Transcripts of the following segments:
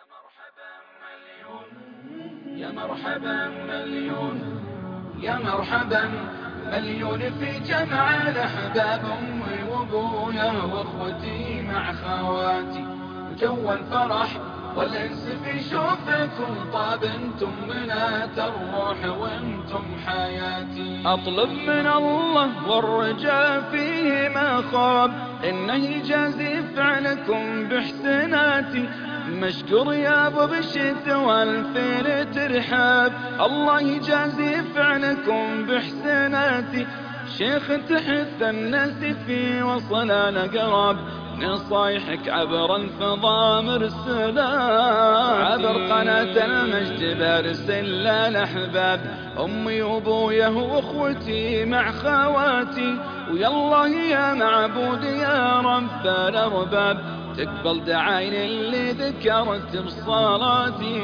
يا مرحبا مليون، يا مرحبا مليون في جمع الأحباب، أمي وأبويا وأخوتي مع خواتي، وجو الفرح والأنس في شوفكم طاب، انتم منات الروح وانتم حياتي. أطلب من الله والرجاء فيه ما خاب، إنه يجازي فعلكم بإحساناتي، مشكور يا ابو بشت والفيل ترحاب، الله يجازي فعلكم باحساناتي، شيخ تحث الناس في وصل الاقراب، نصايحك عبر الفضاء مرسلات، عبر قناة المجد برسل الاحباب، امي وابويا واخوتي مع خواتي، ويالله يا معبود يا رب الارباب، تقبل دعاين اللي ذكرت بصلاتي.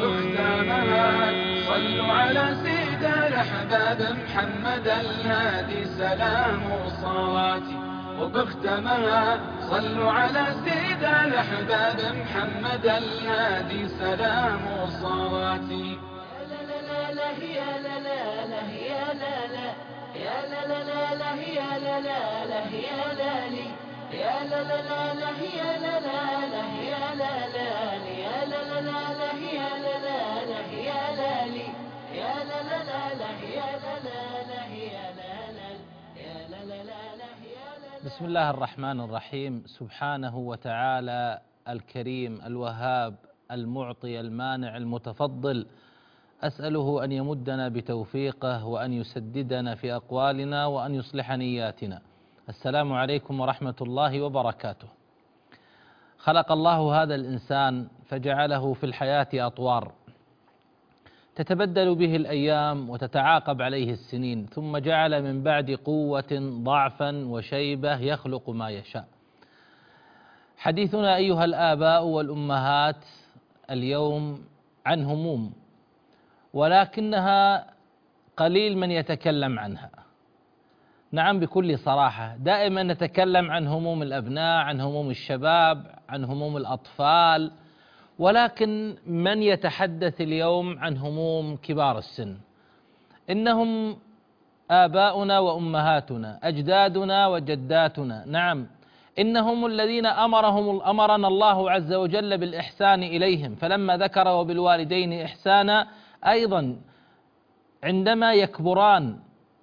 صلوا على سيد الأحباب محمد الهادي سلام وصلاتي، وبختمها صلوا على سيد الأحباب محمد الهادي سلام وصلاتي. يا لا لا لا يا لا لا لا يا لا لا يا لا لا لا يا لا لا لا يا لا لي يا لا لا لا يا لا لا لا يا لا لا يا لا لا لا يا لا لا لا يا لا لي يا لا لا لا يا لا لا لا يا لا لا يا لا لا لا يا لا. بسم الله الرحمن الرحيم. سبحانه وتعالى الكريم الوهاب المعطي المانع المتفضل، أسأله أن يمدنا بتوفيقه وأن يسددنا في أقوالنا وأن يصلح نياتنا. السلام عليكم ورحمة الله وبركاته. خلق الله هذا الإنسان فجعله في الحياة أطوار تتبدل به الأيام وتتعاقب عليه السنين، ثم جعل من بعد قوة ضعفا وشيبة يخلق ما يشاء. حديثنا أيها الآباء والأمهات اليوم عن هموم، ولكنها قليل من يتكلم عنها. نعم، بكل صراحة دائما نتكلم عن هموم الأبناء، عن هموم الشباب، عن هموم الأطفال، ولكن من يتحدث اليوم عن هموم كبار السن؟ إنهم آباؤنا وأمهاتنا، أجدادنا وجداتنا. نعم، إنهم الذين أمرنا الله عز وجل بالإحسان إليهم، فلما ذكر وبالوالدين إحسانا أيضا عندما يكبران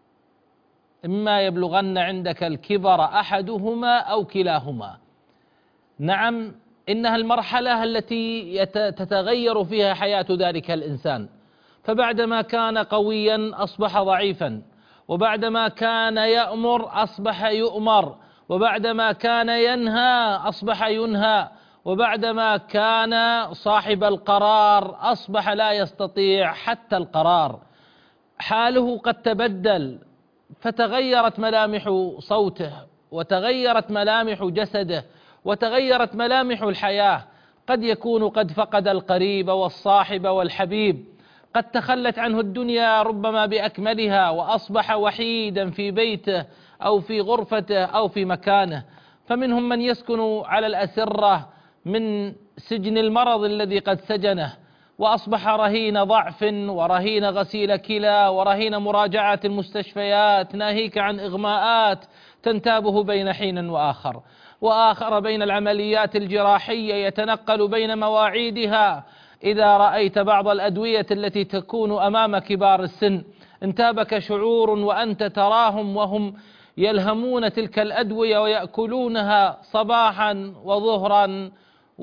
إما يبلغن عندك الكبر أحدهما أو كلاهما. نعم، إنها المرحلة التي تتغير فيها حياة ذلك الإنسان، فبعدما كان قويا أصبح ضعيفا، وبعدما كان يأمر أصبح يؤمر، وبعدما كان ينهى أصبح ينهى، وبعدما كان صاحب القرار أصبح لا يستطيع حتى القرار. حاله قد تبدل، فتغيرت ملامح صوته، وتغيرت ملامح جسده، وتغيرت ملامح الحياة. قد يكون قد فقد القريب والصاحب والحبيب، قد تخلت عنه الدنيا ربما بأكملها، وأصبح وحيدا في بيته أو في غرفته أو في مكانه. فمنهم من يسكن على الأسرة من سجن المرض الذي قد سجنه، وأصبح رهين ضعف ورهين غسيل كلى ورهين مراجعة المستشفيات، ناهيك عن إغماءات تنتابه بين حين وآخر، وآخر بين العمليات الجراحية يتنقل بين مواعيدها. إذا رأيت بعض الأدوية التي تكون أمام كبار السن انتابك شعور وأنت تراهم وهم يلهمون تلك الأدوية ويأكلونها صباحا وظهرا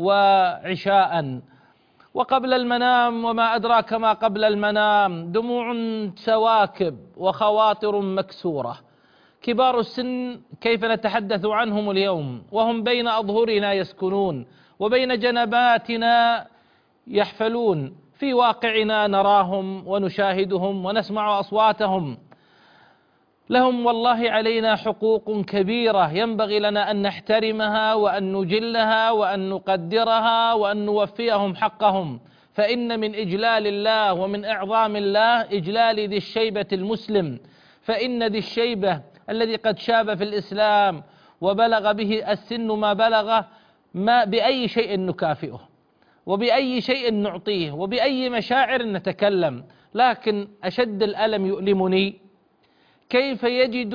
وعشاء. وقبل المنام وما أدراك ما قبل المنام، دموع سواكب وخواطر مكسورة. كبار السن كيف نتحدث عنهم اليوم وهم بين أظهرنا يسكنون وبين جنباتنا يحفلون؟ في واقعنا نراهم ونشاهدهم ونسمع أصواتهم. لهم والله علينا حقوق كبيرة ينبغي لنا أن نحترمها وأن نجلها وأن نقدرها وأن نوفيهم حقهم، فإن من إجلال الله ومن إعظام الله إجلال ذي الشيبة المسلم. فإن ذي الشيبة الذي قد شاب في الإسلام وبلغ به السن ما بلغ، ما بأي شيء نكافئه؟ وبأي شيء نعطيه وبأي مشاعر نتكلم، لكن أشد الألم يؤلمني كيف يجد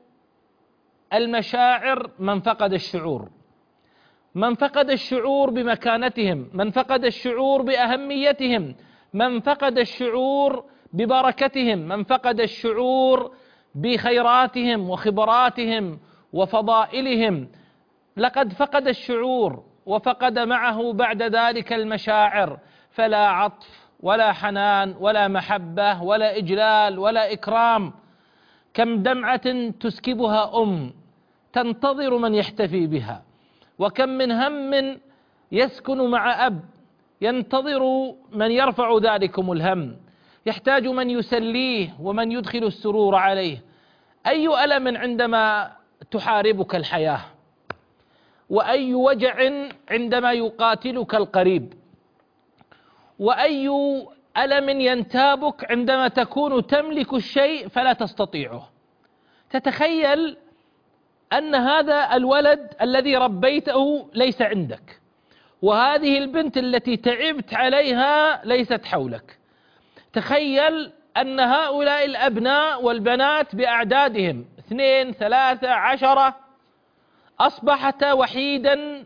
المشاعر من فقد الشعور، من فقد الشعور بمكانتهم، من فقد الشعور بأهميتهم، من فقد الشعور ببركتهم، من فقد الشعور بخيراتهم وخبراتهم وفضائلهم. لقد فقد الشعور وفقد معه بعد ذلك المشاعر، فلا عطف ولا حنان ولا محبة ولا إجلال ولا إكرام. كم دمعة تسكبها تنتظر من يحتفي بها، وكم من هم يسكن مع أب ينتظر من يرفع ذلكم الهم، يحتاج من يسليه ومن يدخل السرور عليه. أي ألم عندما تحاربك الحياة، وأي وجع عندما يقاتلك القريب، وأي ألم ينتابك عندما تكون تملك الشيء فلا تستطيعه. تتخيل أن هذا الولد الذي ربيته ليس عندك، وهذه البنت التي تعبت عليها ليست حولك. تخيل أن هؤلاء الأبناء والبنات بأعدادهم 2 3 10 أصبحت وحيدا،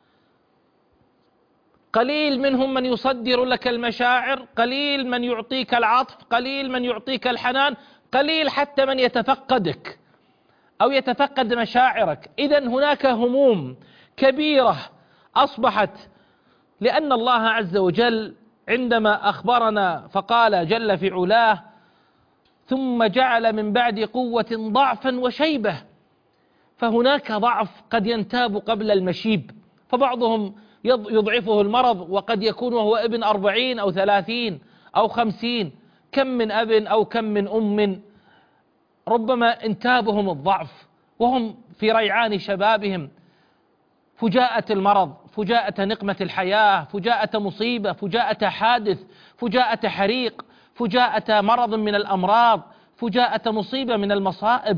قليل منهم من يصدر لك المشاعر، قليل من يعطيك العطف، قليل من يعطيك الحنان، قليل حتى من يتفقدك أو يتفقد مشاعرك. إذن هناك هموم كبيرة أصبحت، لأن الله عز وجل عندما أخبرنا فقال جل في علاه: ثم جعل من بعد قوة ضعفا وشيبة. فهناك ضعف قد ينتاب قبل المشيب، فبعضهم يضعفه المرض وقد يكون وهو ابن 40 أو 30 أو 50. كم من أب أو كم من أم ربما انتابهم الضعف وهم في ريعان شبابهم، فجاءة المرض، فجاءة نقمة الحياة، فجاءة مصيبة، فجاءة حادث، فجاءة حريق، فجاءة مرض من الأمراض، فجاءة مصيبة من المصائب.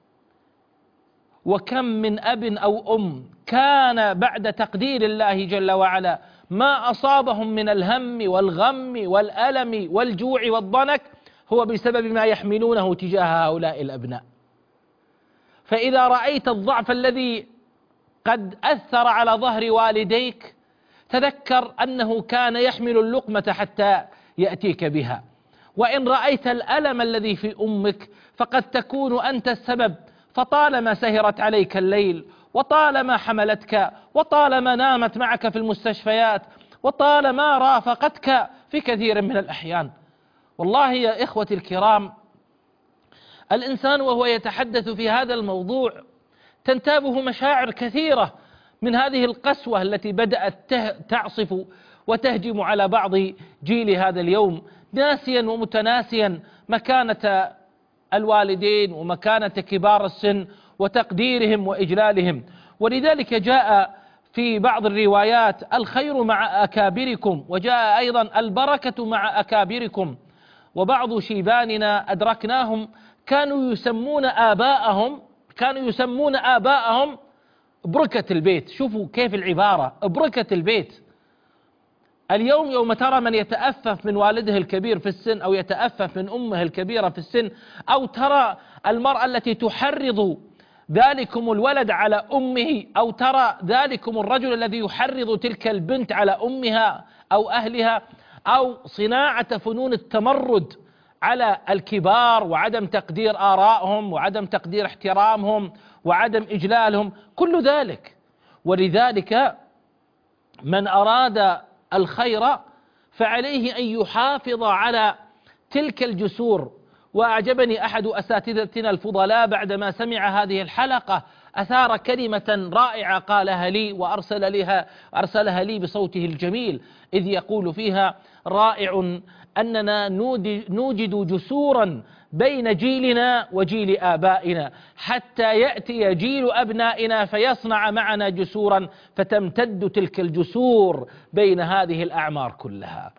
وكم من أب أو أم كان بعد تقدير الله جل وعلا ما أصابهم من الهم والغم والألم والجوع والضنك هو بسبب ما يحملونه تجاه هؤلاء الأبناء. فإذا رأيت الضعف الذي قد أثر على ظهر والديك تذكر أنه كان يحمل اللقمة حتى يأتيك بها. وإن رأيت الألم الذي في أمك فقد تكون أنت السبب، فطالما سهرت عليك الليل، وطالما حملتك، وطالما نامت معك في المستشفيات، وطالما رافقتك في كثير من الأحيان. والله يا إخوتي الكرام، الإنسان وهو يتحدث في هذا الموضوع تنتابه مشاعر كثيرة من هذه القسوة التي بدأت تعصف وتهجم على بعض جيل هذا اليوم، ناسيا ومتناسيا مكانة الوالدين ومكانة كبار السن وتقديرهم وإجلالهم. ولذلك جاء في بعض الروايات: الخير مع أكابركم، وجاء أيضا: البركة مع أكابركم. وبعض شيباننا أدركناهم كانوا يسمون آباءهم بركة البيت. شوفوا كيف العبارة، بركة البيت. اليوم يوم ترى من يتأفف من والده الكبير في السن، أو يتأفف من أمه الكبيرة في السن، أو ترى المرأة التي تحرض ذلكم الولد على أمه، أو ترى ذلكم الرجل الذي يحرض تلك البنت على أمها أو أهلها، أو صناعة فنون التمرد على الكبار وعدم تقدير آرائهم وعدم تقدير احترامهم وعدم إجلالهم، كل ذلك. ولذلك من أراد الخير فعليه أن يحافظ على تلك الجسور. وأعجبني أحد أساتذتنا الفضلاء بعدما سمع هذه الحلقة أثار كلمة رائعة قالها لي وأرسلها لي بصوته الجميل، إذ يقول فيها: رائع أننا نوجد جسورا بين جيلنا وجيل آبائنا حتى يأتي جيل أبنائنا فيصنع معنا جسورا فتمتد تلك الجسور بين هذه الأعمار كلها.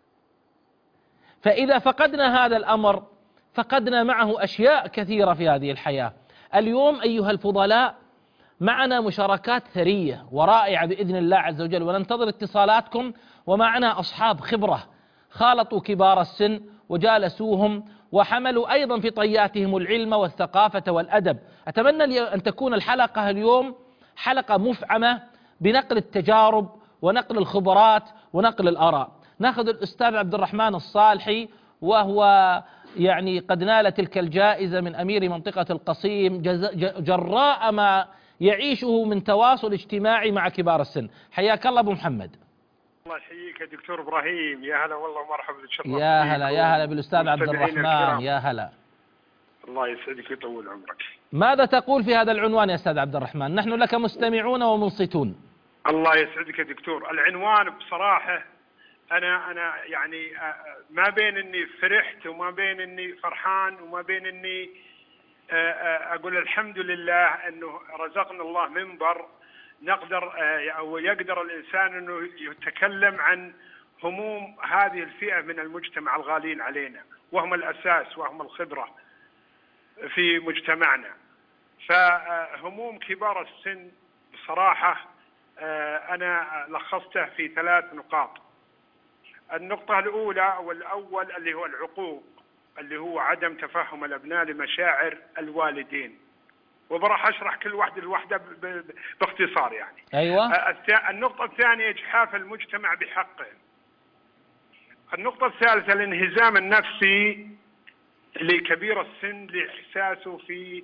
فإذا فقدنا هذا الأمر فقدنا معه أشياء كثيرة في هذه الحياة. اليوم أيها الفضلاء معنا مشاركات ثرية ورائعة بإذن الله عز وجل، وننتظر اتصالاتكم. ومعنا أصحاب خبرة خالطوا كبار السن وجالسوهم وحملوا أيضا في طياتهم العلم والثقافة والأدب. أتمنى أن تكون الحلقة اليوم حلقة مفعمة بنقل التجارب ونقل الخبرات ونقل الآراء. ناخذ الأستاذ عبد الرحمن الصالحي، وهو يعني قد نال تلك الجائزة من أمير منطقة القصيم جراء ما يعيشه من تواصل اجتماعي مع كبار السن. حياك الله أبو محمد. الله يحييك يا دكتور إبراهيم، يا هلا والله ومرحبا تشرف. يا هلا يا هلا بالأستاذ عبد الرحمن، يا هلا. الله يسعدك ويطول عمرك. ماذا تقول في هذا العنوان يا أستاذ عبد الرحمن؟ نحن لك مستمعون ومنصتون. الله يسعدك يا دكتور. العنوان بصراحة أنا يعني ما بين إني فرحت وما بين إني فرحان وما بين إني أقول الحمد لله إنه رزقنا الله منبر نقدر أو يقدر الإنسان إنه يتكلم عن هموم هذه الفئة من المجتمع الغالين علينا، وهم الأساس وهم الخبرة في مجتمعنا. فهموم كبار السن بصراحة أنا لخصته في 3 نقاط. النقطة الأولى والأول اللي هو العقوق، اللي هو عدم تفهم الأبناء لمشاعر الوالدين، وبراح أشرح كل واحدة لوحدة باختصار يعني. أيوة. النقطة الثانية إجحاف المجتمع بحقه. النقطة الثالثة الانهزام النفسي لكبير السن لإحساسه في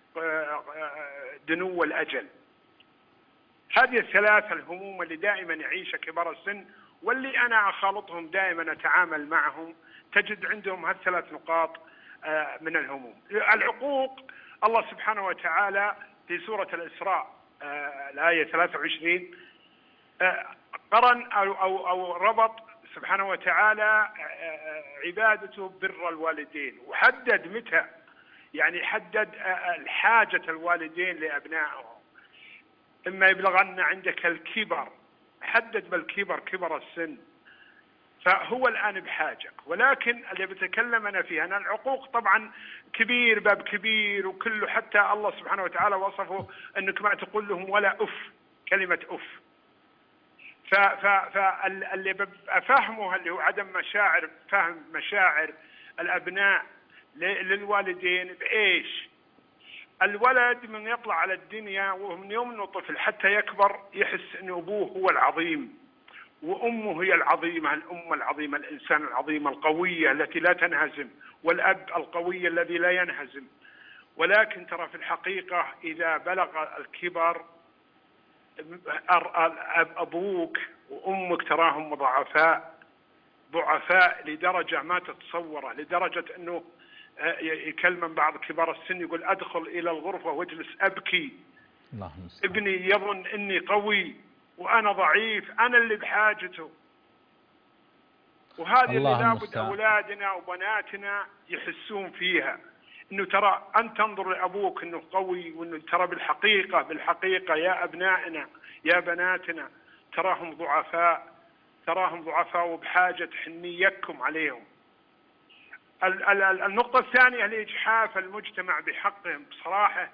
دنو الأجل. هذه ال3 الهموم اللي دائما يعيشها كبار السن، واللي أنا أخالطهم دائما أتعامل معهم، تجد عندهم ه3 نقاط من الهموم. العقوق، الله سبحانه وتعالى في سورة الإسراء الآية 23 قرن أو ربط سبحانه وتعالى عبادته بر الوالدين، وحدد متى، يعني حدد الحاجة الوالدين لأبنائهم. إما يبلغن عندك الكبر، حدد بالكبر كبر السن، فهو الآن بحاجة. ولكن اللي بتكلم أنا فيه أنا العقوق طبعا كبير، باب كبير، وكله حتى الله سبحانه وتعالى وصفه أنك ما تقول لهم ولا أف، كلمة أف. فاللي أفهمه اللي هو عدم فهم مشاعر الأبناء للوالدين بإيش؟ الولد من يطلع على الدنيا ومن يوم انه طفل حتى يكبر يحس ان ابوه هو العظيم وامه هي العظيمه، الام العظيمه، الانسان العظيمه القويه التي لا تنهزم، والاب القوي الذي لا ينهزم. ولكن ترى في الحقيقه اذا بلغ الكبر ابوك وامك تراهم ضعفاء لدرجه ما تتصوره، لدرجه انه يكلم بعض كبار السن يقول أدخل إلى الغرفة واجلس أبكي، ابني يظن إني قوي وأنا ضعيف، أنا اللي بحاجته. وهذه اللي لابد أولادنا وبناتنا يحسون فيها، إنه ترى أنت تنظر لأبوك إنه قوي، وإنه ترى بالحقيقة يا أبنائنا يا بناتنا تراهم ضعفاء وبحاجة حنيتكم عليهم. النقطة الثانية لإجحاف المجتمع بحقهم. بصراحة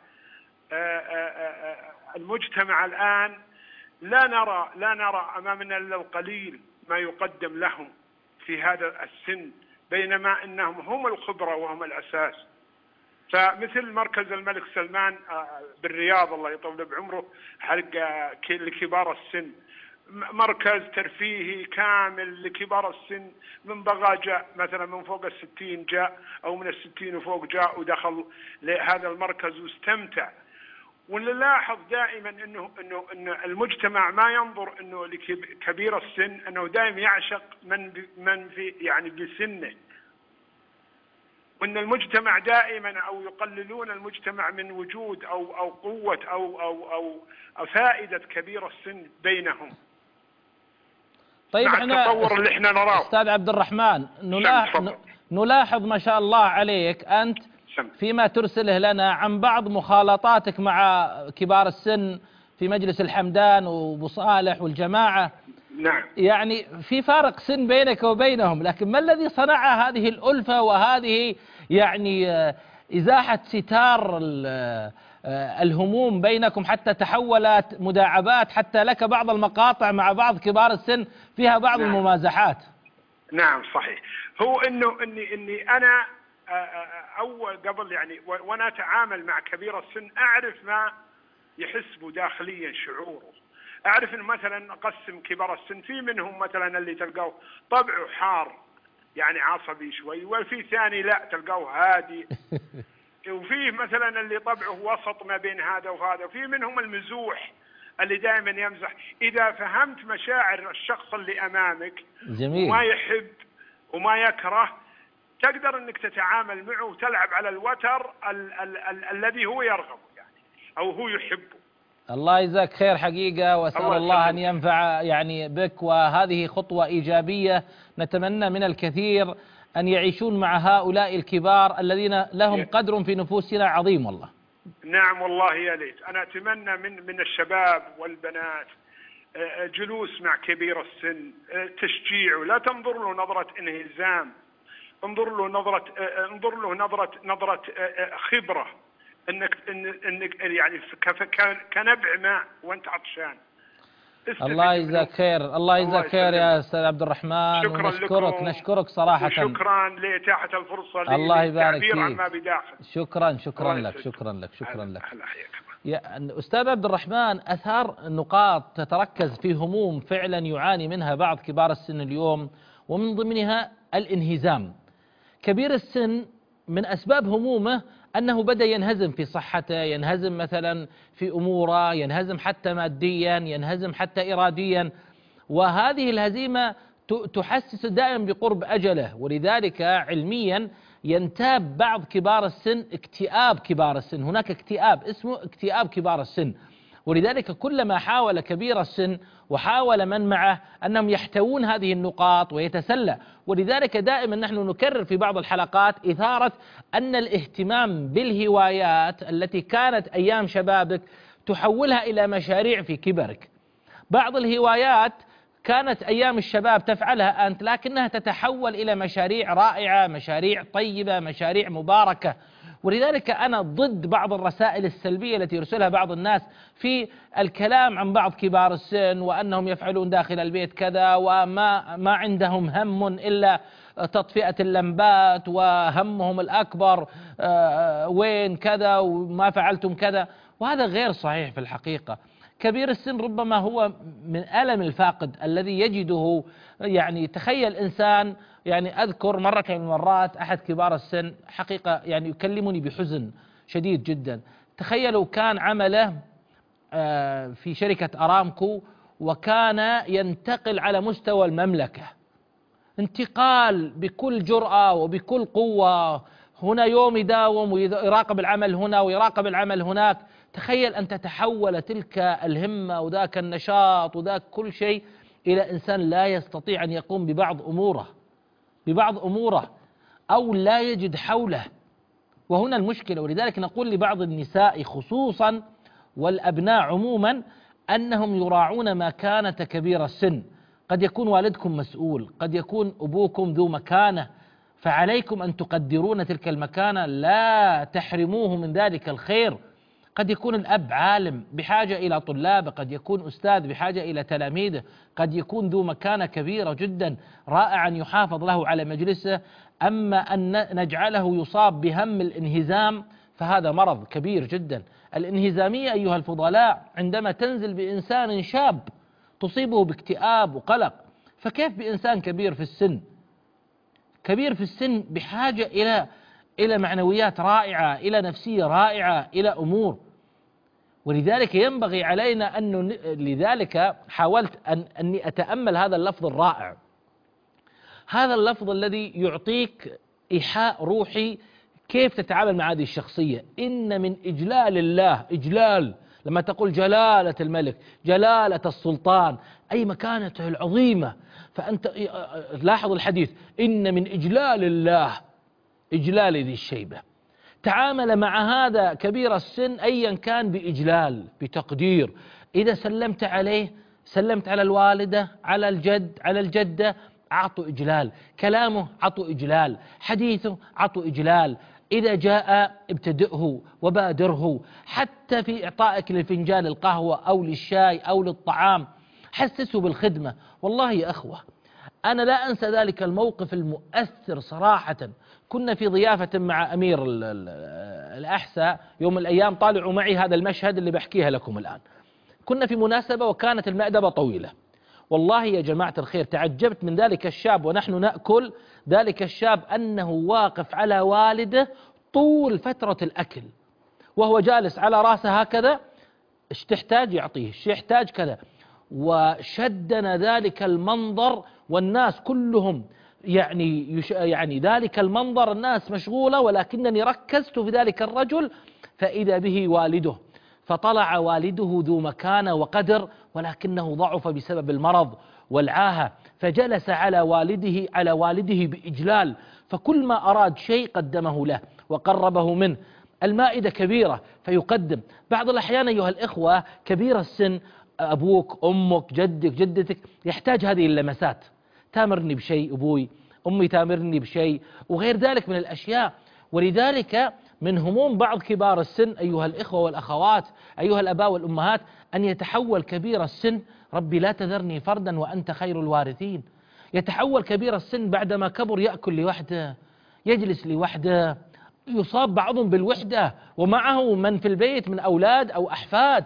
المجتمع الآن لا نرى أمامنا إلا القليل ما يقدم لهم في هذا السن، بينما إنهم هم الخبرة وهم الأساس. فمثل مركز الملك سلمان بالرياض الله يطول بعمره حلقة لكبار السن، مركز ترفيهي كامل لكبار السن، من بغى جاء مثلا من فوق 60 جاء، أو من 60 وفوق جاء ودخل لهذا المركز واستمتع. ونلاحظ دائما إنه المجتمع ما ينظر إنه لكبير السن أنه دائما يعشق من في يعني بسنه، وإن المجتمع دائما أو يقللون المجتمع من وجود أو قوة أو فائدة كبير السن بينهم. طيب مع احنا التطور اللي احنا نراه أستاذ عبد الرحمن نلاحظ ما شاء الله عليك أنت فيما ترسله لنا عن بعض مخالطاتك مع كبار السن في مجلس الحمدان وابو صالح والجماعة. نعم. يعني في فارق سن بينك وبينهم، لكن ما الذي صنع هذه الألفة وهذه يعني إزاحة ستار الهموم بينكم حتى تحولت مداعبات، حتى لك بعض المقاطع مع بعض كبار السن فيها بعض الممازحات. نعم صحيح. هو اني انا اول قبل يعني وانا اتعامل مع كبير السن اعرف ما يحس به داخليا، شعوره. اعرف ان مثلا اقسم كبار السن، في منهم مثلا اللي تلقاه طبعه حار يعني عصبي شوي، وفي ثاني لا تلقاه هادي، وفيه مثلا اللي طبعه وسط ما بين هذا وهذا، وفي منهم المزوح اللي دائما يمزح. اذا فهمت مشاعر الشخص اللي امامك جميل. وما يحب وما يكره، تقدر انك تتعامل معه وتلعب على الوتر الذي هو يرغبه يعني او هو يحبه. الله يجزاك خير حقيقة، وأسأل الله أن ينفع يعني بك، وهذه خطوة إيجابية نتمنى من الكثير أن يعيشون مع هؤلاء الكبار الذين لهم قدر في نفوسنا عظيم والله. نعم والله يا ليت. أنا أتمنى من الشباب والبنات جلوس مع كبير السن، تشجيعه، لا تنظر له نظرة انهزام، انظر له نظرة خبرة، انك يعني كنبع ماء وانت عطشان. الله يجزاك خير، الله يجزاك خير يا استاذ عبد الرحمن، ونشكرك صراحة. شكرا لإتاحة الفرصة الله يبارك فيك. عما بداخل. شكرا لك. أستاذ عبد الرحمن أثار نقاط تتركز في هموم فعلا يعاني منها بعض كبار السن اليوم، ومن ضمنها الانهزام. كبير السن من أسباب همومه أنه بدأ ينهزم في صحته، ينهزم مثلا في أموره، ينهزم حتى ماديا، ينهزم حتى إراديا، وهذه الهزيمة تحسس دائما بقرب أجله. ولذلك علميا ينتاب بعض كبار السن اكتئاب كبار السن، هناك اكتئاب اسمه اكتئاب كبار السن. ولذلك كلما حاول كبير السن وحاول من معه أنهم يحتوون هذه النقاط ويتسلى. ولذلك دائما نحن نكرر في بعض الحلقات إثارة أن الاهتمام بالهوايات التي كانت أيام شبابك تحولها إلى مشاريع في كبرك. بعض الهوايات كانت أيام الشباب تفعلها أنت، لكنها تتحول إلى مشاريع رائعة، مشاريع طيبة، مشاريع مباركة. ولذلك أنا ضد بعض الرسائل السلبية التي يرسلها بعض الناس في الكلام عن بعض كبار السن، وأنهم يفعلون داخل البيت كذا، وما عندهم هم إلا تطفئة اللمبات، وهمهم الأكبر وين كذا وما فعلتم كذا، وهذا غير صحيح في الحقيقة. كبير السن ربما هو من ألم الفاقد الذي يجده. يعني تخيل إنسان، يعني أذكر مرة من المرات أحد كبار السن حقيقة يعني يكلمني بحزن شديد جدا. تخيلوا كان عمله في شركة أرامكو، وكان ينتقل على مستوى المملكة، انتقال بكل جرأة وبكل قوة، هنا يوم يداوم ويراقب العمل هنا ويراقب العمل هناك. تخيل أن تتحول تلك الهمة وذاك النشاط وذاك كل شيء إلى إنسان لا يستطيع أن يقوم ببعض أموره أو لا يجد حوله، وهنا المشكلة. ولذلك نقول لبعض النساء خصوصا والأبناء عموما أنهم يراعون مكانة كبير السن. قد يكون والدكم مسؤول، قد يكون أبوكم ذو مكانة، فعليكم أن تقدرون تلك المكانة، لا تحرموه من ذلك الخير. قد يكون الأب عالم بحاجة إلى طلابه، قد يكون أستاذ بحاجة إلى تلاميذه، قد يكون ذو مكانة كبيرة جدا، رائع أن يحافظ له على مجلسه. أما أن نجعله يصاب بهم الانهزام فهذا مرض كبير جدا. الانهزامية أيها الفضلاء عندما تنزل بإنسان شاب تصيبه باكتئاب وقلق، فكيف بإنسان كبير في السن؟ كبير في السن بحاجة إلى معنويات رائعة، إلى نفسية رائعة، إلى أمور. ولذلك ينبغي علينا لذلك حاولت أني أتأمل هذا اللفظ الرائع، هذا اللفظ الذي يعطيك إيحاء روحي كيف تتعامل مع هذه الشخصية. إن من إجلال الله، إجلال لما تقول جلالة الملك، جلالة السلطان، أي مكانته العظيمة، فأنت لاحظ الحديث إن من إجلال الله إجلال ذي الشيبة. تعامل مع هذا كبير السن أيا كان بإجلال، بتقدير. إذا سلمت عليه، سلمت على الوالدة، على الجد، على الجدة، أعطوا إجلال. كلامه أعطوا إجلال، حديثه أعطوا إجلال، إذا جاء ابتدئه وبادره، حتى في إعطائك لفنجان القهوة أو للشاي أو للطعام حسسه بالخدمة. والله يا أخوة أنا لا أنسى ذلك الموقف المؤثر صراحة. كنا في ضيافة مع أمير الأحساء يوم من الأيام، طالعوا معي هذا المشهد اللي بحكيها لكم الآن. كنا في مناسبة وكانت المأدبة طويلة. والله يا جماعة الخير تعجبت من ذلك الشاب ونحن نأكل، ذلك الشاب أنه واقف على والده طول فترة الأكل، وهو جالس على راسه هكذا، ايش تحتاج يعطيه، ايش يحتاج كذا. وشدنا ذلك المنظر والناس كلهم يعني ذلك المنظر الناس مشغولة، ولكنني ركزت في ذلك الرجل فإذا به والده. فطلع والده ذو مكانة وقدر، ولكنه ضعف بسبب المرض والعاهة، فجلس على والده بإجلال، فكل ما أراد شيء قدمه له وقربه منه. المائدة كبيرة فيقدم. بعض الأحيان أيها الإخوة كبير السن، أبوك أمك جدك جدتك، يحتاج هذه اللمسات. تامرني بشيء أبوي، أمي تامرني بشيء، وغير ذلك من الأشياء. ولذلك من هموم بعض كبار السن أيها الإخوة والأخوات، أيها الآباء والأمهات، أن يتحول كبير السن، ربي لا تذرني فردا وأنت خير الوارثين. يتحول كبير السن بعدما كبر يأكل لوحده، يجلس لوحده، يصاب بعضهم بالوحدة ومعه من في البيت من أولاد أو أحفاد.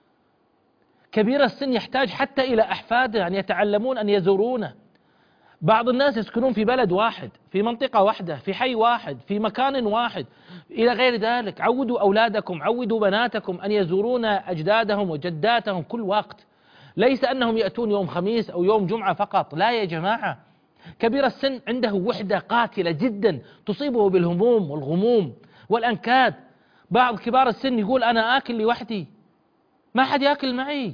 كبير السن يحتاج حتى إلى أحفاده أن يتعلمون أن يزورونه. بعض الناس يسكنون في بلد واحد، في منطقة واحدة، في حي واحد، في مكان واحد إلى غير ذلك. عودوا أولادكم، عودوا بناتكم أن يزورون أجدادهم وجداتهم كل وقت، ليس أنهم يأتون يوم خميس أو يوم جمعة فقط، لا يا جماعة. كبير السن عنده وحدة قاتلة جدا تصيبه بالهموم والغموم والأنكاد. بعض كبار السن يقول أنا آكل لوحدي، ما حد يأكل معي.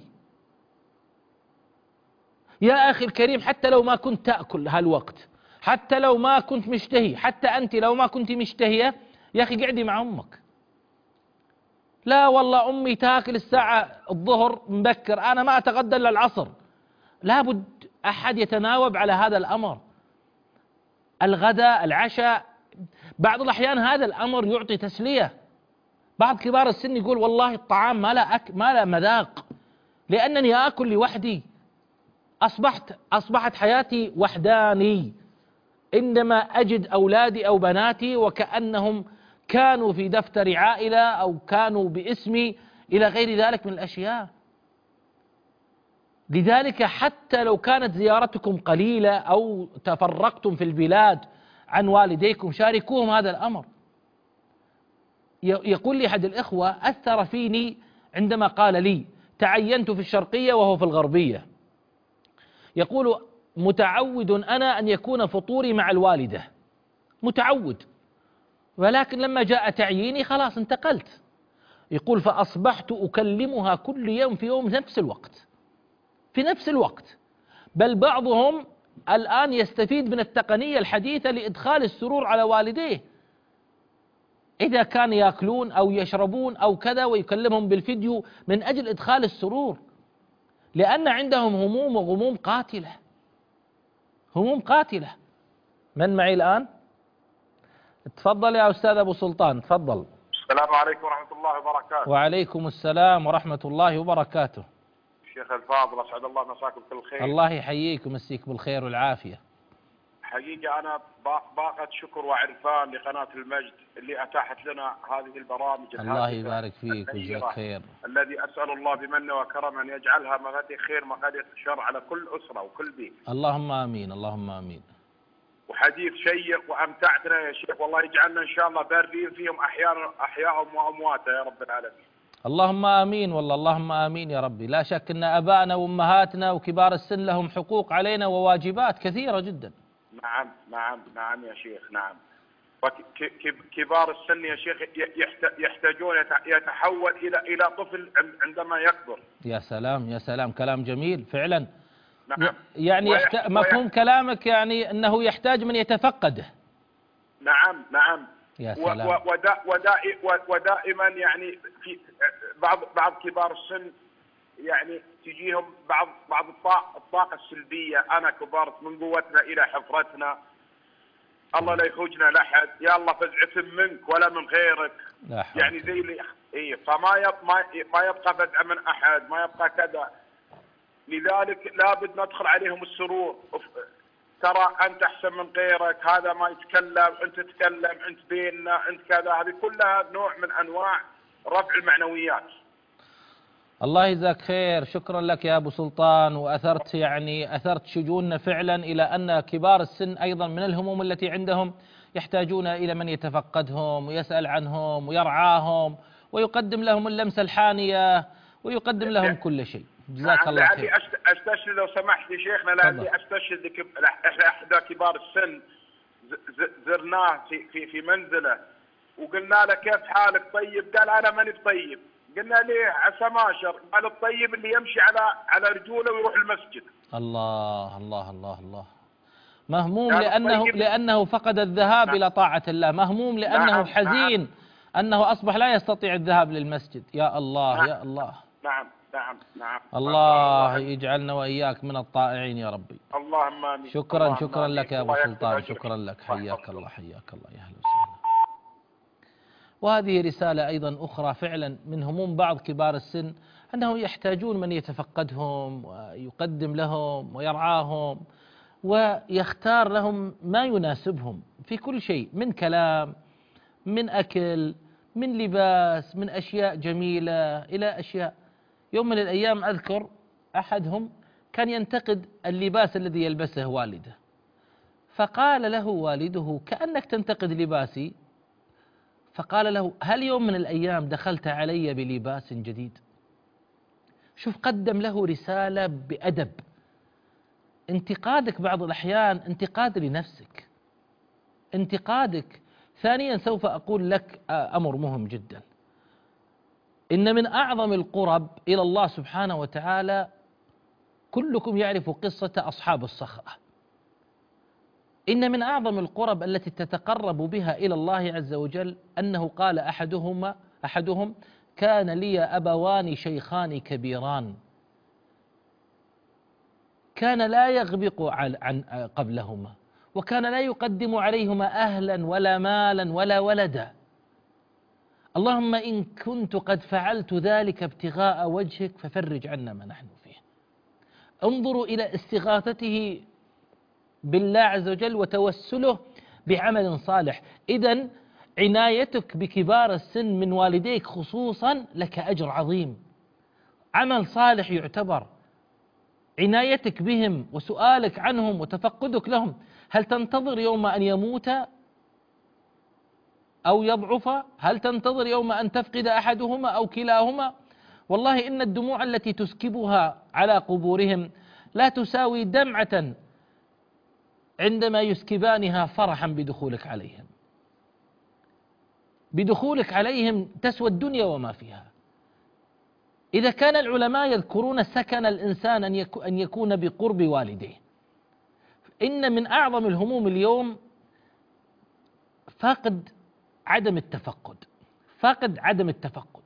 يا أخي الكريم، حتى لو ما كنت تأكل هالوقت، حتى لو ما كنت مشتهي، حتى أنت لو ما كنت مشتهية، يا أخي قعدي مع أمك. لا والله أمي تاكل الساعة الظهر مبكر، أنا ما أتغدى إلا العصر. لابد أحد يتناوب على هذا الأمر، الغداء العشاء. بعض الأحيان هذا الأمر يعطي تسلية. بعض كبار السن يقول والله الطعام ما لا مذاق، لأنني آكل لوحدي. أصبحت حياتي وحداني، عندما أجد أولادي أو بناتي وكأنهم كانوا في دفتر عائلة أو كانوا باسمي إلى غير ذلك من الأشياء. لذلك حتى لو كانت زيارتكم قليلة أو تفرقتم في البلاد عن والديكم شاركوهم هذا الأمر. يقول لي أحد الإخوة أثر فيني عندما قال لي تعينت في الشرقية وهو في الغربية، يقول متعود أنا أن يكون فطوري مع الوالدة، متعود، ولكن لما جاء تعييني خلاص انتقلت. يقول فأصبحت أكلمها كل يوم في يوم نفس الوقت، في نفس الوقت. بل بعضهم الآن يستفيد من التقنية الحديثة لإدخال السرور على والديه، إذا كان يأكلون أو يشربون أو كذا ويكلمهم بالفيديو من أجل إدخال السرور، لأن عندهم هموم وغموم قاتلة، هموم قاتلة. من معي الآن؟ تفضل يا أستاذ أبو سلطان، تفضل. السلام عليكم ورحمة الله وبركاته. وعليكم السلام ورحمة الله وبركاته. شيخ الفاضل أسعد الله مساكم بكل خير. الله يحييك ويمسيك بالخير والعافية. حقيقة أنا باقة شكر وعرفان لقناة المجد اللي أتاحت لنا هذه البرامج. الله يبارك فيك ويجزاك خير. الذي أسأل الله بمنه وكرمه أن يجعلها مغادي خير مغادي شر على كل أسرة وكل بيت. اللهم آمين، اللهم آمين. وحديث شيق وأمتعتنا يا شيخ، والله يجعلنا إن شاء الله بارين فيهم أحياءهم وأمواتا يا رب العالمين. اللهم آمين، والله اللهم آمين يا ربي. لا شك أن أبائنا وأمهاتنا وكبار السن لهم حقوق علينا وواجبات كثيرة جدا. نعم نعم نعم يا شيخ، نعم. كبار السن يا شيخ يحتاجون يتحول إلى طفل عندما يكبر. يا سلام يا سلام، كلام جميل فعلا. نعم. يعني مفهوم كلامك يعني أنه يحتاج من يتفقده. نعم نعم. يا سلام. ودائما يعني في بعض كبار السن يعني تجيهم بعض الطاقة السلبية. أنا كبرت من قوتنا إلى حفرتنا، الله لا يحوجنا لأحد، يا الله فزعة منك ولا من غيرك. لا حول. يعني زي اللي فما ما يبقى فزعة من أحد، ما يبقى كذا. لذلك لابد ندخل عليهم السرور. ترى أنت أحسن من غيرك، هذا ما يتكلم، أنت تتكلم، أنت بيننا، أنت كذا. هذه كلها نوع من أنواع رفع المعنويات. الله يجزاك خير، شكرا لك يا أبو سلطان، وأثرت أثرت شجوننا فعلا إلى أن كبار السن أيضا من الهموم التي عندهم يحتاجون إلى من يتفقدهم ويسأل عنهم ويرعاهم ويقدم لهم اللمسة الحانية ويقدم لهم كل شيء. جزاك الله خير. لعلي استشهد لو سمحت يا شيخنا، لعلي استشهد احدى كبار السن زرناه في منزله وقلنا له كيف حالك؟ طيب. قال انا ماني بطيب. قلنا ليه؟ عسى ماشر. قال الطيب اللي يمشي على رجوله ويروح المسجد. الله الله الله الله. مهموم لأنه فقد الذهاب إلى طاعة الله، مهموم لأنه حزين أنه أصبح لا يستطيع الذهاب للمسجد. يا الله يا الله. نعم. الله يجعلنا وإياك من الطائعين يا ربي. اللهم آمين. شكرا لك يا أبو سلطان، شكرا لك، حياك الله حياك الله، يا أهلا وسهلا. وهذه رسالة أيضا أخرى فعلا من هموم بعض كبار السن، أنهم يحتاجون من يتفقدهم ويقدم لهم ويرعاهم ويختار لهم ما يناسبهم في كل شيء، من كلام، من أكل، من لباس، من أشياء جميلة إلى أشياء. يوم من الأيام أذكر أحدهم كان ينتقد اللباس الذي يلبسه والده، فقال له والده: كأنك تنتقد لباسي. فقال له: هل يوم من الأيام دخلت علي بلباس جديد؟ شوف، قدم له رسالة بأدب. انتقادك بعض الأحيان انتقاد لنفسك، انتقادك. ثانيا سوف أقول لك أمر مهم جدا، إن من أعظم القرب إلى الله سبحانه وتعالى، كلكم يعرف قصة أصحاب الصخرة، إن من أعظم القرب التي تتقرب بها إلى الله عز وجل أنه قال أحدهم: كان لي أبوان شيخان كبيران، كان لا يغبق عن قبلهما، وكان لا يقدم عليهما أهلا ولا مالا ولا ولدا. اللهم إن كنت قد فعلت ذلك ابتغاء وجهك ففرج عنا ما نحن فيه. انظروا إلى استغاثته بالله عز وجل وتوسله بعمل صالح. إذن عنايتك بكبار السن من والديك خصوصا لك أجر عظيم، عمل صالح يعتبر. عنايتك بهم وسؤالك عنهم وتفقدك لهم، هل تنتظر يوم أن يموت أو يضعف؟ هل تنتظر يوم أن تفقد أحدهما أو كلاهما؟ والله إن الدموع التي تسكبها على قبورهم لا تساوي دمعة عندما يسكبانها فرحا بدخولك عليهم. بدخولك عليهم تسوى الدنيا وما فيها. إذا كان العلماء يذكرون سكن الإنسان أن يكون بقرب والديه، إن من أعظم الهموم اليوم فقد عدم التفقد.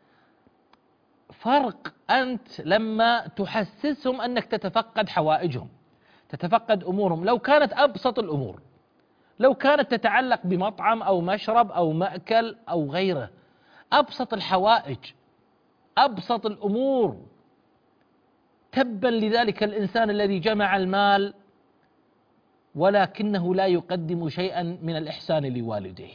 فرق أنت لما تحسسهم أنك تتفقد حوائجهم، تتفقد أمورهم، لو كانت أبسط الأمور، لو كانت تتعلق بمطعم أو مشرب أو مأكل أو غيره، أبسط الحوائج، أبسط الأمور. تبا لذلك الإنسان الذي جمع المال ولكنه لا يقدم شيئا من الإحسان لوالديه،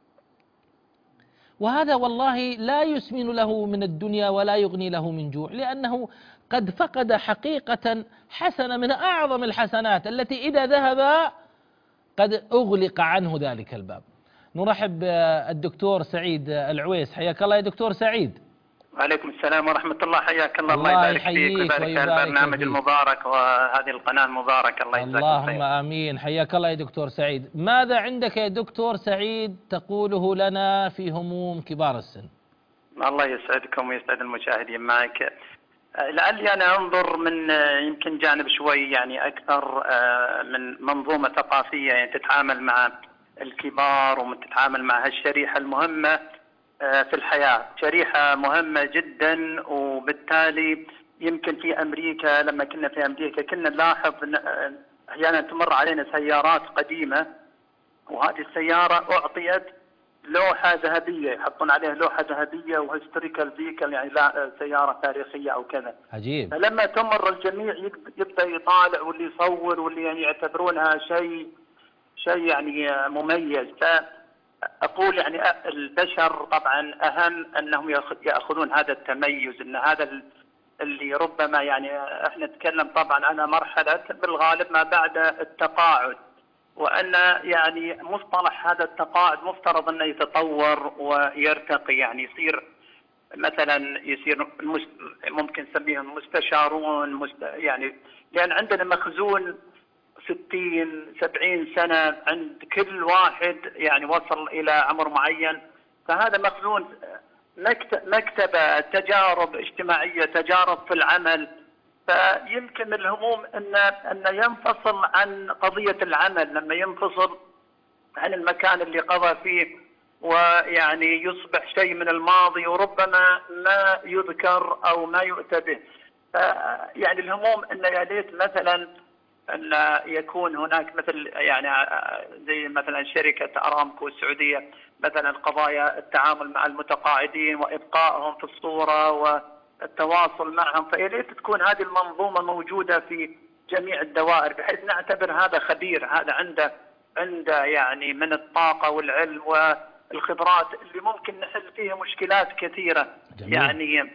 وهذا والله لا يسمن له من الدنيا ولا يغني له من جوع، لأنه قد فقد حقيقة حسنة من أعظم الحسنات التي إذا ذهب قد أغلق عنه ذلك الباب. نرحب بالدكتور سعيد العويس، حياك الله يا دكتور سعيد. وعليكم السلام ورحمة الله، حياك الله. الله يبارك فيك ويبارك البرنامج المبارك وهذه القناة المباركة، الله يجزاك خير. اللهم آمين. حياك الله يا دكتور سعيد. ماذا عندك يا دكتور سعيد تقوله لنا في هموم كبار السن؟ الله يسعدكم ويسعد المشاهدين معك. لعلي أنا أنظر من يمكن جانب شوي يعني أكثر من منظومة ثقافية، يعني تتعامل مع الكبار وتتعامل مع هالشريحة المهمة في الحياة، شريحة مهمة جدا. وبالتالي يمكن في أمريكا، لما كنا في أمريكا كنا نلاحظ أحيانا تمر علينا سيارات قديمة وهذه السيارة أعطيت لوحة ذهبية، يحطون عليها لوحة ذهبية وهيستوريكال فيكل، يعني لا سيارة تاريخية أو كذا. عجيب. فلما تمر الجميع يبدأ يطالع واللي يصور واللي يعني يعتبرونها شيء يعني مميز. فأقول يعني البشر طبعا أهم أنهم يأخذون هذا التميز، أن هذا اللي ربما يعني احنا نتكلم طبعا عن مرحلة بالغالب ما بعد التقاعد، وأن يعني مصطلح هذا التقاعد مفترض أنه يتطور ويرتقي، يعني يصير ممكن نسميهم مستشارون يعني، لأن عندنا مخزون 60-70 سنة عند كل واحد يعني وصل إلى عمر معين، فهذا مخزون مكتبة تجارب اجتماعية، تجارب في العمل. فيمكن الهموم أن ينفصل عن قضية العمل، لما ينفصل عن المكان اللي قضى فيه ويعني يصبح شيء من الماضي وربما ما يذكر أو ما يؤتى به. يعني الهموم أن يا ليت مثلا أن يكون هناك مثل يعني زي مثلا شركة أرامكو السعودية مثلا قضايا التعامل مع المتقاعدين وإبقائهم في الصورة والتواصل معهم، فيا ليت تكون هذه المنظومة موجودة في جميع الدوائر، بحيث نعتبر هذا خبير، هذا عنده يعني من الطاقة والعلم والخبرات اللي ممكن نحل فيها مشكلات كثيرة. جميل. يعني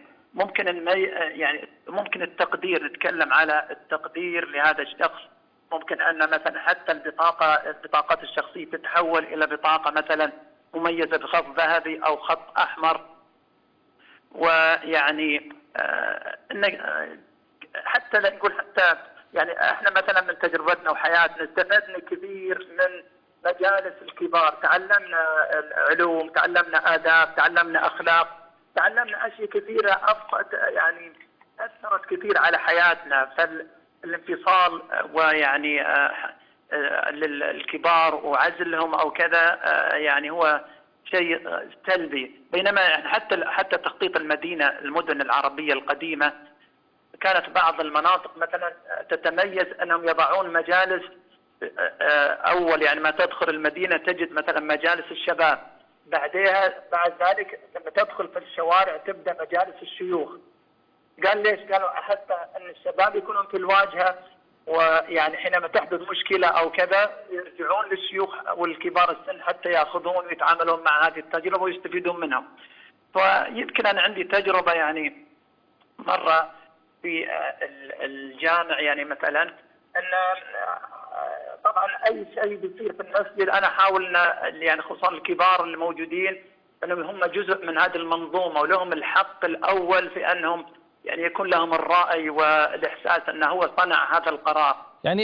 ممكن التقدير، نتكلم على التقدير لهذا الشخص. ممكن أن مثلا حتى البطاقات الشخصية تتحول إلى بطاقة مثلا مميزة بخط ذهبي أو خط أحمر. ويعني حتى نقول حتى يعني احنا مثلا من تجربتنا وحياتنا استفدنا كثير من مجالس الكبار، تعلمنا العلوم، تعلمنا آداب، تعلمنا أخلاق، تعلمنا أشياء كثيرة يعني أثرت كثير على حياتنا. فالانفصال ويعني للكبار وعزلهم أو كذا يعني هو شيء سلبي. بينما حتى تخطيط المدن العربية القديمة كانت بعض المناطق مثلا تتميز أنهم يضعون مجالس أول، يعني ما تدخل المدينة تجد مثلا مجالس الشباب، بعد ذلك لما تدخل في الشوارع تبدأ مجالس الشيوخ. قال ليش؟ قالوا حتى أن الشباب يكونون في الواجهة، ويعني حينما تحدث مشكلة أو كذا يرجعون للشيوخ والكبار السن حتى يأخذون ويتعاملون مع هذه التجربة ويستفيدون منهم. فيمكن أنا عندي تجربة يعني مرة في الجامع، يعني مثلا أن طبعا أي شيء بيصير في المسجد أنا أحاول يعني خصوصا الكبار الموجودين أنهم هم جزء من هذه المنظومة ولهم الحق الأول في أنهم يعني يكون لهم الرأي والإحساس أنه هو صنع هذا القرار. يعني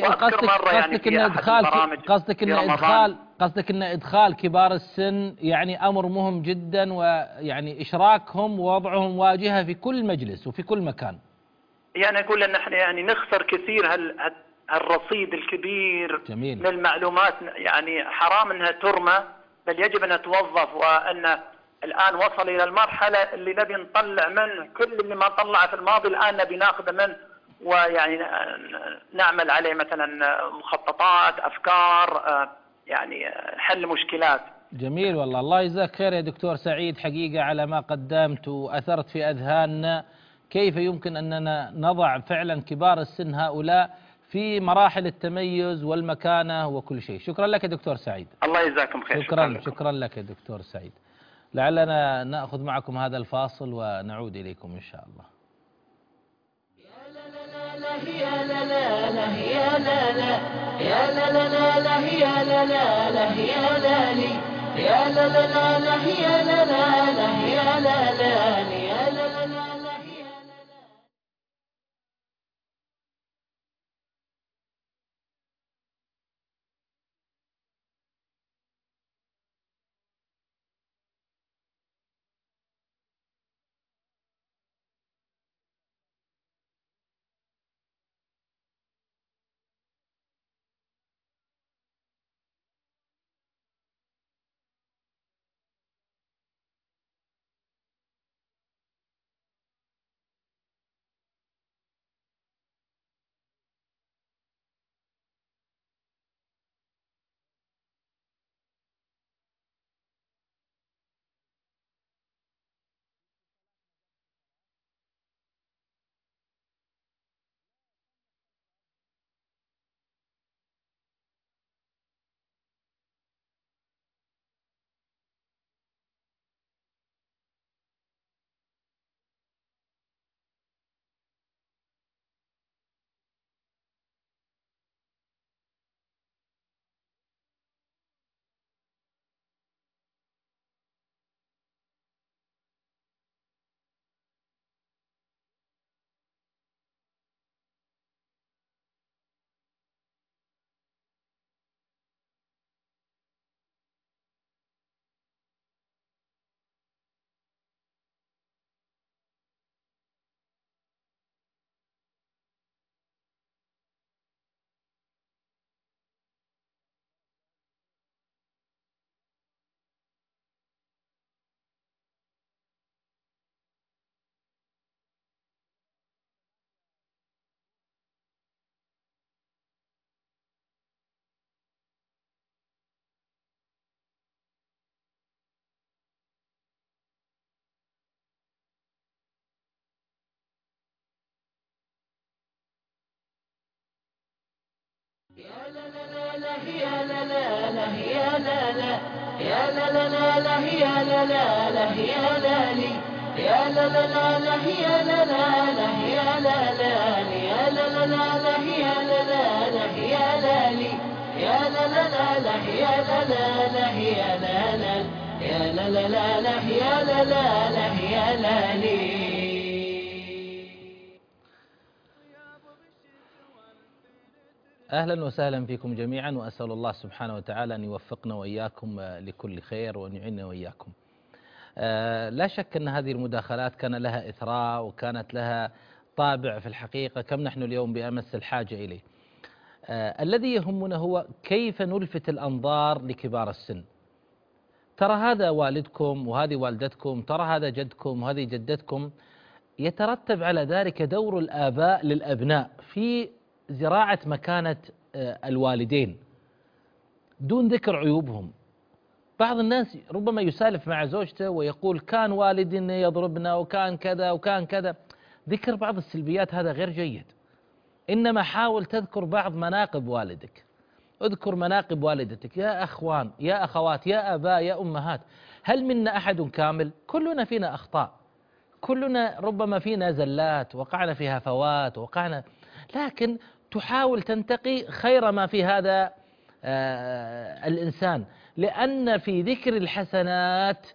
قصدك ان ادخال كبار السن يعني امر مهم جدا، ويعني اشراكهم ووضعهم واجهة في كل مجلس وفي كل مكان. يعني اقول ان احنا يعني نخسر كثير هالرصيد الكبير. جميل. من المعلومات، يعني حرام انها ترمى، بل يجب انها توظف. وان الان وصل الى المرحلة اللي نبي نطلع منه كل اللي ما طلع في الماضي، الان نبي ناخذه منه ويعني نعمل عليه مثلا مخططات، افكار، يعني حل مشكلات. جميل والله، الله يجزاك خير يا دكتور سعيد حقيقة على ما قدمت وأثرت في أذهاننا كيف يمكن أننا نضع فعلا كبار السن هؤلاء في مراحل التميز والمكانة وكل شيء. شكرا لك يا دكتور سعيد. الله يجزاكم خير. شكرا لك يا دكتور سعيد. لعلنا نأخذ معكم هذا الفاصل ونعود إليكم إن شاء الله. يا لا لا لا يا لا لا يا لا لا لا يا لا لا لا يا لا لي يا لا لا لا يا لا لا لا يا لا لا يا لا لا. يا لا لا لا يا لا لا يا لا لا لا لا يا لا لا لا يا لا لي يا لا لا لا لا يا لا لا لا يا لا لا يا لا لا لا لا يا لا لا لا يا لا لي يا لا لا لا لا يا لا لا لا يا لا لا يا لا لا لا لا يا لا لا لا يا لا لي. أهلا وسهلا فيكم جميعا، وأسأل الله سبحانه وتعالى أن يوفقنا وإياكم لكل خير وأن يعيننا وإياكم. لا شك أن هذه المداخلات كان لها إثراء وكانت لها طابع في الحقيقة كم نحن اليوم بأمس الحاجة إليه. الذي يهمنا هو كيف نلفت الأنظار لكبار السن. ترى هذا والدكم وهذه والدتكم، ترى هذا جدكم وهذه جدتكم. يترتب على ذلك دور الآباء للأبناء في زراعة مكانة الوالدين دون ذكر عيوبهم. بعض الناس ربما يسالف مع زوجته ويقول كان والدنا يضربنا وكان كذا وكان كذا. ذكر بعض السلبيات هذا غير جيد، إنما حاول تذكر بعض مناقب والدك، اذكر مناقب والدتك. يا أخوان يا أخوات يا آباء يا أمهات، هل منا أحد كامل؟ كلنا فينا أخطاء، كلنا ربما فينا زلات وقعنا فيها فوات وقعنا، لكن تحاول تنتقي خير ما في هذا الإنسان، لأن في ذكر الحسنات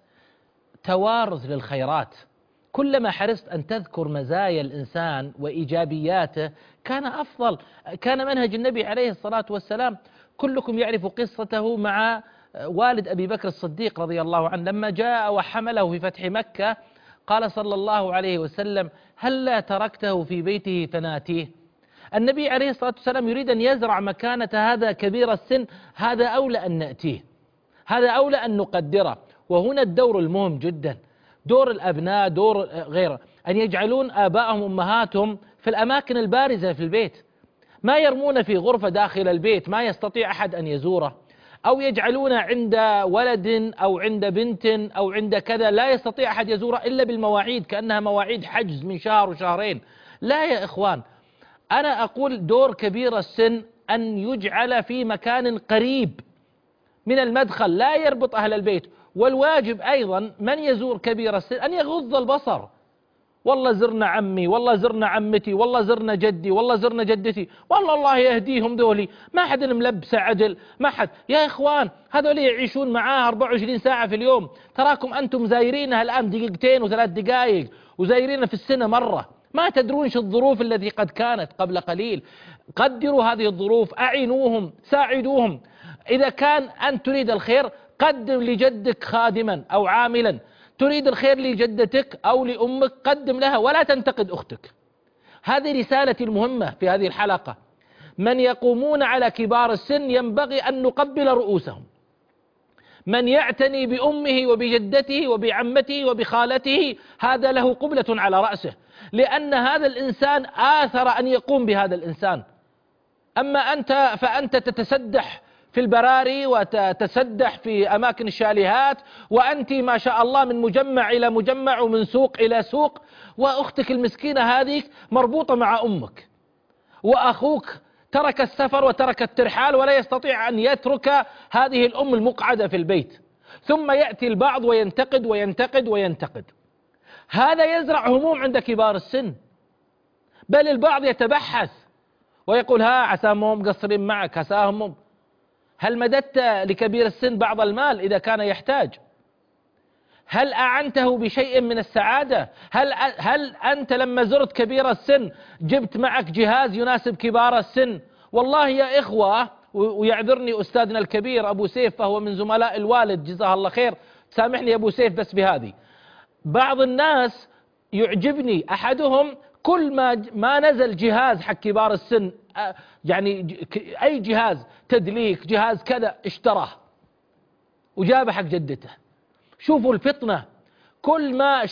توارث للخيرات. كلما حرصت أن تذكر مزايا الإنسان وإيجابياته كان أفضل. كان منهج النبي عليه الصلاة والسلام، كلكم يعرف قصته مع والد أبي بكر الصديق رضي الله عنه لما جاء وحمله في فتح مكة، قال صلى الله عليه وسلم هلا تركته في بيته فناتيه. النبي عليه الصلاة والسلام يريد أن يزرع مكانة هذا كبير السن، هذا أولى أن نأتيه، هذا أولى أن نقدره. وهنا الدور المهم جدا، دور الأبناء، دور غيره، أن يجعلون آبائهم وأمهاتهم في الأماكن البارزة في البيت، ما يرمون في غرفة داخل البيت ما يستطيع أحد أن يزوره، أو يجعلون عند ولد أو عند بنت أو عند كذا لا يستطيع أحد يزوره إلا بالمواعيد، كأنها مواعيد حجز من شهر وشهرين. لا يا إخوان، أنا أقول دور كبير السن أن يجعل في مكان قريب من المدخل لا يربط أهل البيت. والواجب أيضا من يزور كبير السن أن يغض البصر. والله زرنا عمي، والله زرنا عمتي، والله زرنا جدي، والله زرنا جدتي، والله الله يهديهم ذولي، ما حد ملبسه عدل، ما حد. يا إخوان هذول يعيشون معاه 24 ساعة في اليوم، تراكم أنتم زايرينها الآن دقيقتين وثلاث دقائق وزايرينها في السنة مرة، ما تدرون شو الظروف التي قد كانت قبل قليل. قدروا هذه الظروف، أعينوهم، ساعدوهم. إذا كان أنت تريد الخير قدم لجدك خادما أو عاملا، تريد الخير لجدتك أو لأمك قدم لها ولا تنتقد أختك. هذه رسالتي المهمة في هذه الحلقة. من يقومون على كبار السن ينبغي أن نقبل رؤوسهم. من يعتني بأمه وبجدته وبعمته وبخالته هذا له قبلة على رأسه، لأن هذا الإنسان آثر أن يقوم بهذا الإنسان. أما أنت فأنت تتسدح في البراري وتتسدح في أماكن الشاليهات، وأنت ما شاء الله من مجمع إلى مجمع ومن سوق إلى سوق، وأختك المسكينة هذه مربوطة مع أمك، وأخوك ترك السفر وترك الترحال ولا يستطيع أن يترك هذه الأم المقعدة في البيت. ثم يأتي البعض وينتقد وينتقد وينتقد. هذا يزرع هموم عند كبار السن، بل البعض يتبحث ويقول ها عساهم مقصرين معك، عساهم. هل مددت لكبير السن بعض المال إذا كان يحتاج؟ هل أعنته بشيء من السعادة؟ هل أنت لما زرت كبير السن جبت معك جهاز يناسب كبار السن؟ والله يا إخوة، ويعذرني أستاذنا الكبير أبو سيف فهو من زملاء الوالد جزاه الله خير، سامحني يا أبو سيف بس بهذه. بعض الناس يعجبني أحدهم كل ما نزل جهاز حق كبار السن، يعني أي جهاز تدليك جهاز كذا اشتراه وجابه حق جدته. شوفوا الفطنة، كل ما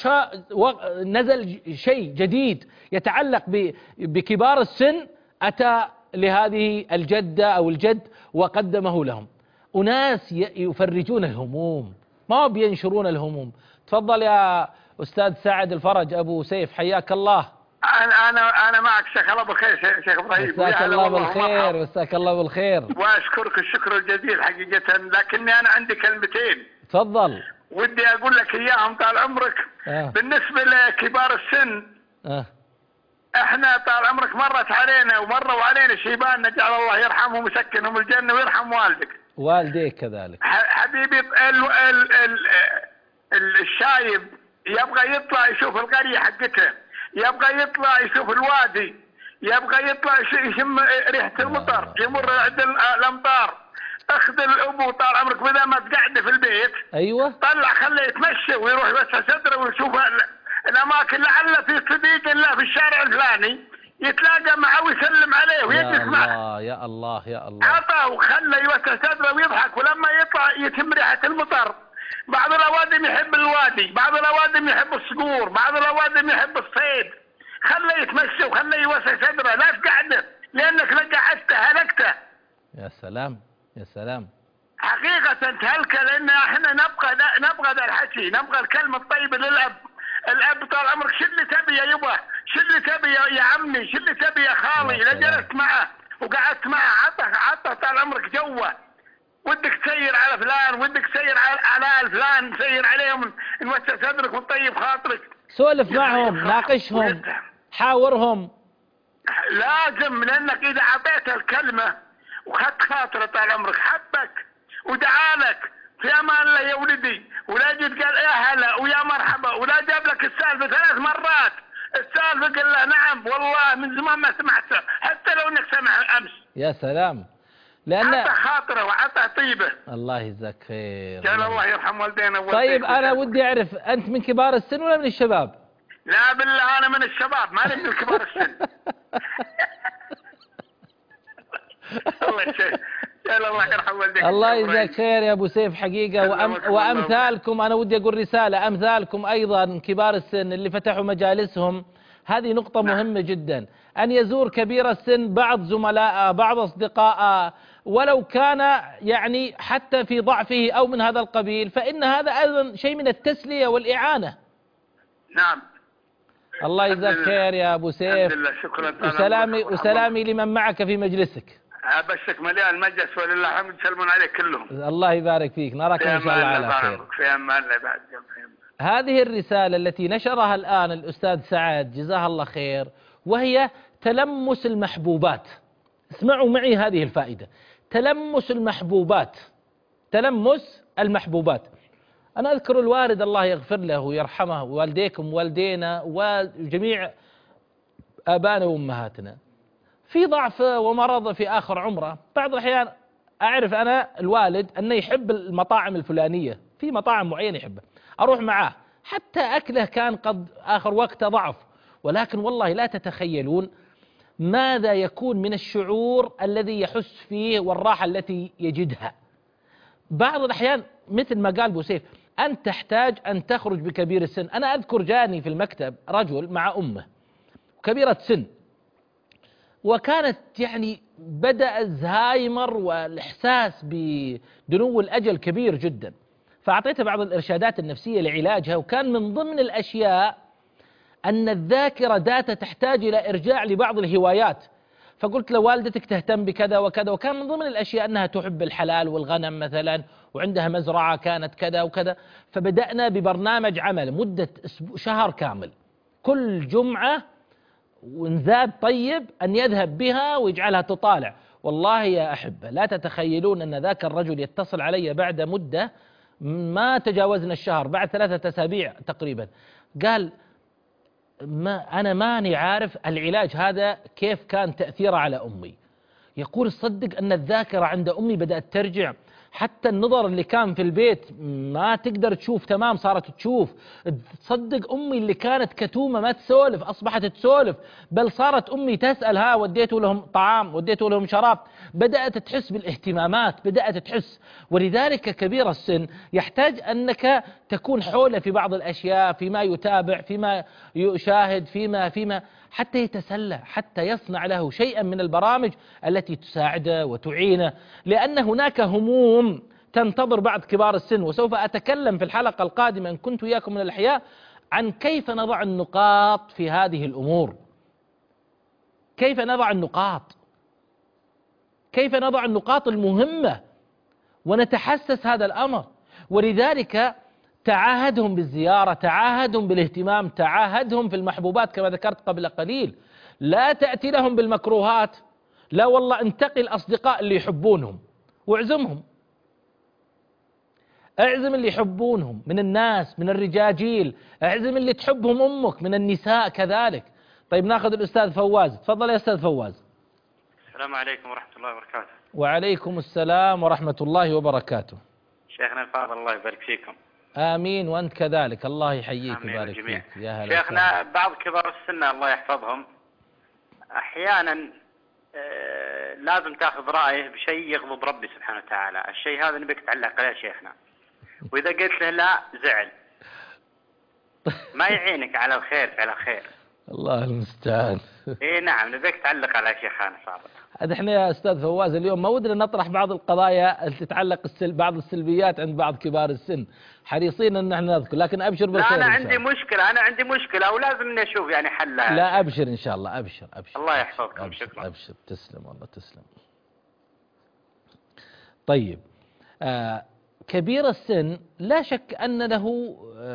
نزل شيء جديد يتعلق بكبار السن أتى لهذه الجدة أو الجد وقدمه لهم. أناس يفرجون الهموم ما بينشرون الهموم. تفضل يا أستاذ سعد الفرج أبو سيف، حياك الله. انا معك شيخ الله بالخير شيخ ابراهيم. مساك الله بالخير، مساك الله بالخير. واشكرك الشكر الجزيل حقيقة، لكني انا عندي كلمتين تفضل. ودي اقول لك اياهم طال عمرك. بالنسبة لكبار السن، احنا طال عمرك مرت علينا ومروا علينا شيبان، نجعل الله يرحمهم ويسكنهم الجنة ويرحم والدك. والديك كذلك. حبيبي الشايب يبغى يطلع يشوف القرية حقته، يبغى يطلع يشوف الوادي، يبغى يطلع يشم ريحة المطر، يمر عند الامطار. اخذ الابو طال عمرك بدل ما تقعد في البيت، ايوه طلع خليه يتمشى ويروح يوسع صدره ويشوف الاماكن، لعل في صديق له في الشارع الفلاني يتلاقى معه ويسلم عليه ويجلس معه. يا الله يا الله. عطاه وخلى يوسع صدره ويضحك، ولما يطلع يتم ريحة المطر. بعض الاوادم يحب الوادي، بعض الاوادم يحب الصقور، بعض الاوادم يحب الصيد. خليه يتمشى وخليه يوسع صدره، لا تقعده، لانك لو قعدته هلكته. يا سلام يا سلام. حقيقة تهلكه، لان احنا نبغى ذا الحكي، نبغى الكلمة الطيبة للاب. الاب طال عمرك شو اللي تبي يا يبا، شو اللي تبي يا عمي، شو اللي تبي يا خالي. اذا جلست معه وقعدت معه عطه طال عمرك جوه. ودك تسير على فلان، ودك تسير على فلان، تسير عليهم، نوسع صدرك وطيب خاطرك. سولف معهم، ناقشهم، حاورهم. لازم، لانك اذا اعطيته الكلمه وخدت خاطره طال عمرك حبك ودعالك في امان الله يا ولدي، ولا جيت قال يا هلا ويا مرحبا، ولا جاب لك السالفه 3 مرات. السالفه قال له نعم والله من زمان ما سمعتها، حتى لو انك سمع امس. يا سلام. لأن عطى خاطره وعطى طيبه. الله يجزاك خير. قال الله يرحم والدينا. طيب أنا ودي أعرف، أنت من كبار السن ولا من الشباب؟ لا بالله أنا من الشباب، ما من كبار السن. الله يشفيك. الله يرحم والديك. الله يجزاك خير يا أبو سيف حقيقة. وأمثالكم، أنا ودي أقول رسالة، أمثالكم أيضا كبار السن اللي فتحوا مجالسهم، هذه نقطة مهمة جدا، أن يزور كبير السن بعض زملائه، بعض أصدقائه، ولو كان يعني حتى في ضعفه أو من هذا القبيل، فإن هذا أيضا شيء من التسلية والإعانة. نعم. الله يجزاك خير يا أبو سيف. شكرا. وسلامي لمن معك في مجلسك. أبشك مليان المجلس ولله الحمد، يسلمون عليك كلهم. الله يبارك فيك، نراك إن شاء الله على خير. في أمان الله بعد. هذه الرسالة التي نشرها الآن الأستاذ سعد جزاه الله خير، وهي تلمس المحبوبات. اسمعوا معي هذه الفائدة، تلمس المحبوبات. تلمس المحبوبات. أنا أذكر الوالد الله يغفر له ويرحمه، والديكم والدينا وجميع آبائنا وأمهاتنا، في ضعف ومرض في آخر عمره، بعض الأحيان أعرف أنا الوالد أنه يحب المطاعم الفلانية، في مطاعم معينة يحبها، أروح معاه، حتى أكله كان قد آخر وقته ضعف، ولكن والله لا تتخيلون ماذا يكون من الشعور الذي يحس فيه والراحة التي يجدها. بعض الأحيان مثل ما قال أبو سيف، أنت تحتاج أن تخرج بكبير السن. أنا أذكر جاني في المكتب رجل مع أمه كبيرة سن، وكانت يعني بدأ الزهايمر والإحساس بدنو الأجل كبير جدا، فأعطيته بعض الإرشادات النفسية لعلاجها، وكان من ضمن الأشياء أن الذاكرة داتا تحتاج إلى إرجاع لبعض الهوايات، فقلت له والدتك تهتم بكذا وكذا، وكان من ضمن الأشياء أنها تحب الحلال والغنم مثلا، وعندها مزرعة كانت كذا وكذا. فبدأنا ببرنامج عمل مدة شهر كامل، كل جمعة ونزاد طيب أن يذهب بها ويجعلها تطالع. والله يا أحبة لا تتخيلون أن ذاك الرجل يتصل علي بعد مدة ما تجاوزنا الشهر، بعد 3 أسابيع تقريبا، قال أنا ماني عارف العلاج هذا كيف كان تأثيره على أمي. يقول صدق أن الذاكرة عند أمي بدأت ترجع، حتى النظر اللي كان في البيت ما تقدر تشوف تمام صارت تشوف. تصدق أمي اللي كانت كتومة ما تسولف أصبحت تسولف، بل صارت أمي تسأل ها وديتوا لهم طعام وديتوا لهم شراب، بدأت تحس بالاهتمامات، بدأت تحس. ولذلك كبير السن يحتاج أنك تكون حوله في بعض الأشياء، فيما يتابع، فيما يشاهد، فيما حتى يتسلى، حتى يصنع له شيئا من البرامج التي تساعده وتعينه، لأن هناك هموم تنتظر بعض كبار السن. وسوف أتكلم في الحلقة القادمة إن كنت وياكم من الأحياء عن كيف نضع النقاط في هذه الأمور. كيف نضع النقاط، كيف نضع النقاط المهمة ونتحسس هذا الأمر. ولذلك تعاهدهم بالزيارة، تعاهدهم بالاهتمام، تعاهدهم في المحبوبات كما ذكرت قبل قليل. لا تأتي لهم بالمكروهات، لا والله انتقي الأصدقاء اللي يحبونهم واعزمهم، اعزم اللي يحبونهم من الناس، من الرجاجيل، اعزم اللي تحبهم أمك من النساء كذلك. طيب ناخذ الأستاذ فواز، تفضل يا أستاذ فواز. السلام عليكم ورحمة الله وبركاته. وعليكم السلام ورحمة الله وبركاته. شيخنا الفاضل الله يبارك فيكم. آمين وأنت كذلك، الله يحييك ويبارك فيك. يا هلا شيخنا بعض كبار السن الله يحفظهم أحيانا لازم تأخذ رأيه بشيء يغضب ربي سبحانه وتعالى، الشيء هذا نبيك تعلق عليه شيخنا، وإذا قلت له لا زعل، ما يعينك على الخير على خير. الله المستعان. اي نعم نبيك تعلق على شيخنا الفاضل. هذا احنا يا استاذ فواز اليوم ما ودنا نطرح بعض القضايا اللي تتعلق بعض السلبيات عند بعض كبار السن، حريصين ان احنا نذكر، لكن ابشر بالخير. لا انا عندي مشكلة ولازم نشوف يعني حلها. لا ابشر ان شاء الله، ابشر. الله يحفظكم. شكرا. ابشر، تسلم والله تسلم. طيب كبير السن لا شك ان له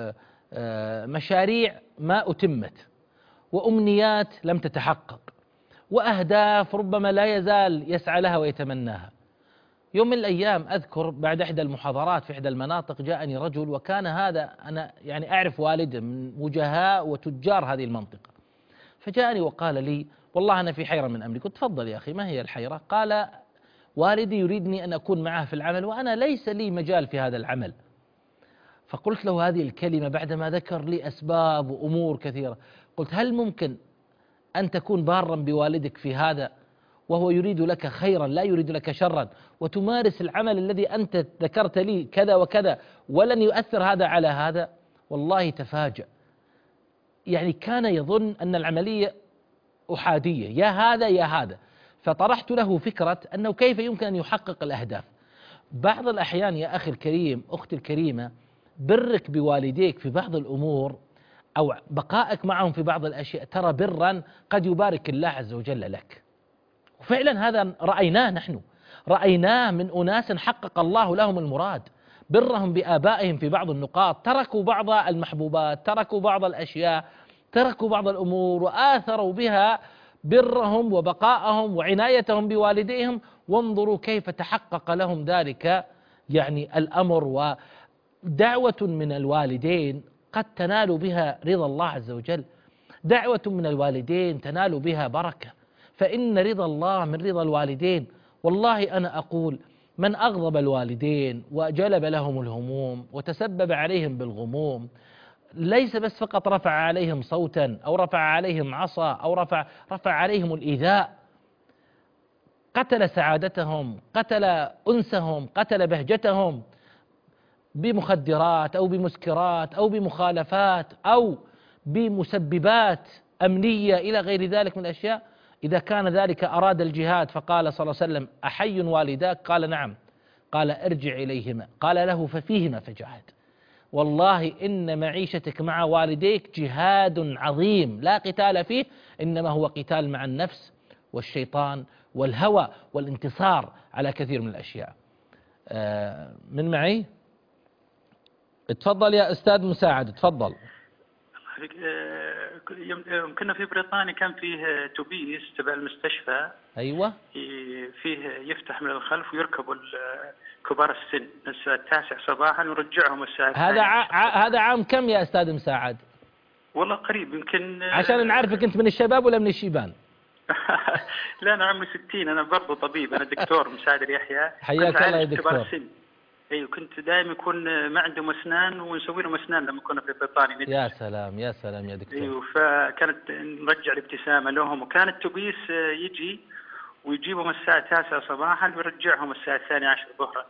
مشاريع ما اتمت، وأمنيات لم تتحقق، وأهداف ربما لا يزال يسعى لها ويتمناها. يوم من الأيام أذكر بعد إحدى المحاضرات في إحدى المناطق جاءني رجل، وكان هذا أنا يعني أعرف والده من وجهاء وتجار هذه المنطقة، فجاءني وقال لي والله أنا في حيرة من أمري. قلت تفضل يا أخي ما هي الحيرة؟ قال والدي يريدني أن أكون معه في العمل وأنا ليس لي مجال في هذا العمل. فقلت له هذه الكلمة بعدما ذكر لي أسباب وأمور كثيرة، قلت هل ممكن أن تكون بارا بوالدك في هذا وهو يريد لك خيرا لا يريد لك شرا، وتمارس العمل الذي أنت ذكرت لي كذا وكذا ولن يؤثر هذا على هذا؟ والله تفاجأ، يعني كان يظن أن العملية أحادية، يا هذا يا هذا. فطرحت له فكرة أنه كيف يمكن أن يحقق الأهداف. بعض الأحيان يا أخي الكريم أختي الكريمة برك بوالديك في بعض الأمور أو بقائك معهم في بعض الأشياء ترى برا قد يبارك الله عز وجل لك. وفعلا هذا رأيناه، نحن رأيناه من أناس حقق الله لهم المراد، برهم بآبائهم في بعض النقاط، تركوا بعض المحبوبات، تركوا بعض الأشياء، تركوا بعض الأمور وآثروا بها برهم وبقائهم وعنايتهم بوالديهم، وانظروا كيف تحقق لهم ذلك يعني الأمر. ودعوة من الوالدين قد تنال بها رضا الله عز وجل، دعوة من الوالدين تنال بها بركة، فإن رضا الله من رضا الوالدين. والله أنا أقول من أغضب الوالدين وجلب لهم الهموم وتسبب عليهم بالغموم، ليس بس فقط رفع عليهم صوتا أو رفع عليهم عصا أو رفع عليهم الإيذاء، قتل سعادتهم، قتل أنسهم، قتل بهجتهم بمخدرات أو بمسكرات أو بمخالفات أو بمسببات أمنية إلى غير ذلك من الأشياء. إذا كان ذلك أراد الجهاد فقال صلى الله عليه وسلم أحي والداك؟ قال نعم. قال ارجع إليهما، قال له ففيهما فجاهد. والله إن معيشتك مع والديك جهاد عظيم لا قتال فيه، إنما هو قتال مع النفس والشيطان والهوى والانتصار على كثير من الأشياء. من معي؟ تفضل يا أستاذ مساعد، تفضل. كنا في بريطانيا كان فيه توبيس تبع المستشفى، أيوة، فيه يفتح من الخلف ويركبوا كبار السن الساعة 9 صباحا ويرجعهم الساعة 2. هذا عام كم يا أستاذ مساعد؟ والله قريب يمكن عشان نعرفك أنت من الشباب ولا من الشيبان. لا أنا عمري 60، أنا برضو طبيب، أنا دكتور مساعد يحيى. حياك الله يا دكتور. ايوه كنت دائما يكون ما عندهم اسنان ونسوي لهم اسنان لما كنا في بريطانيا. يا سلام يا سلام يا دكتور. ايوه فكانت نرجع الابتسامه لهم، وكان التوبيس يجي ويجيبهم الساعه 9 صباحا ويرجعهم الساعه 12 ظهرا.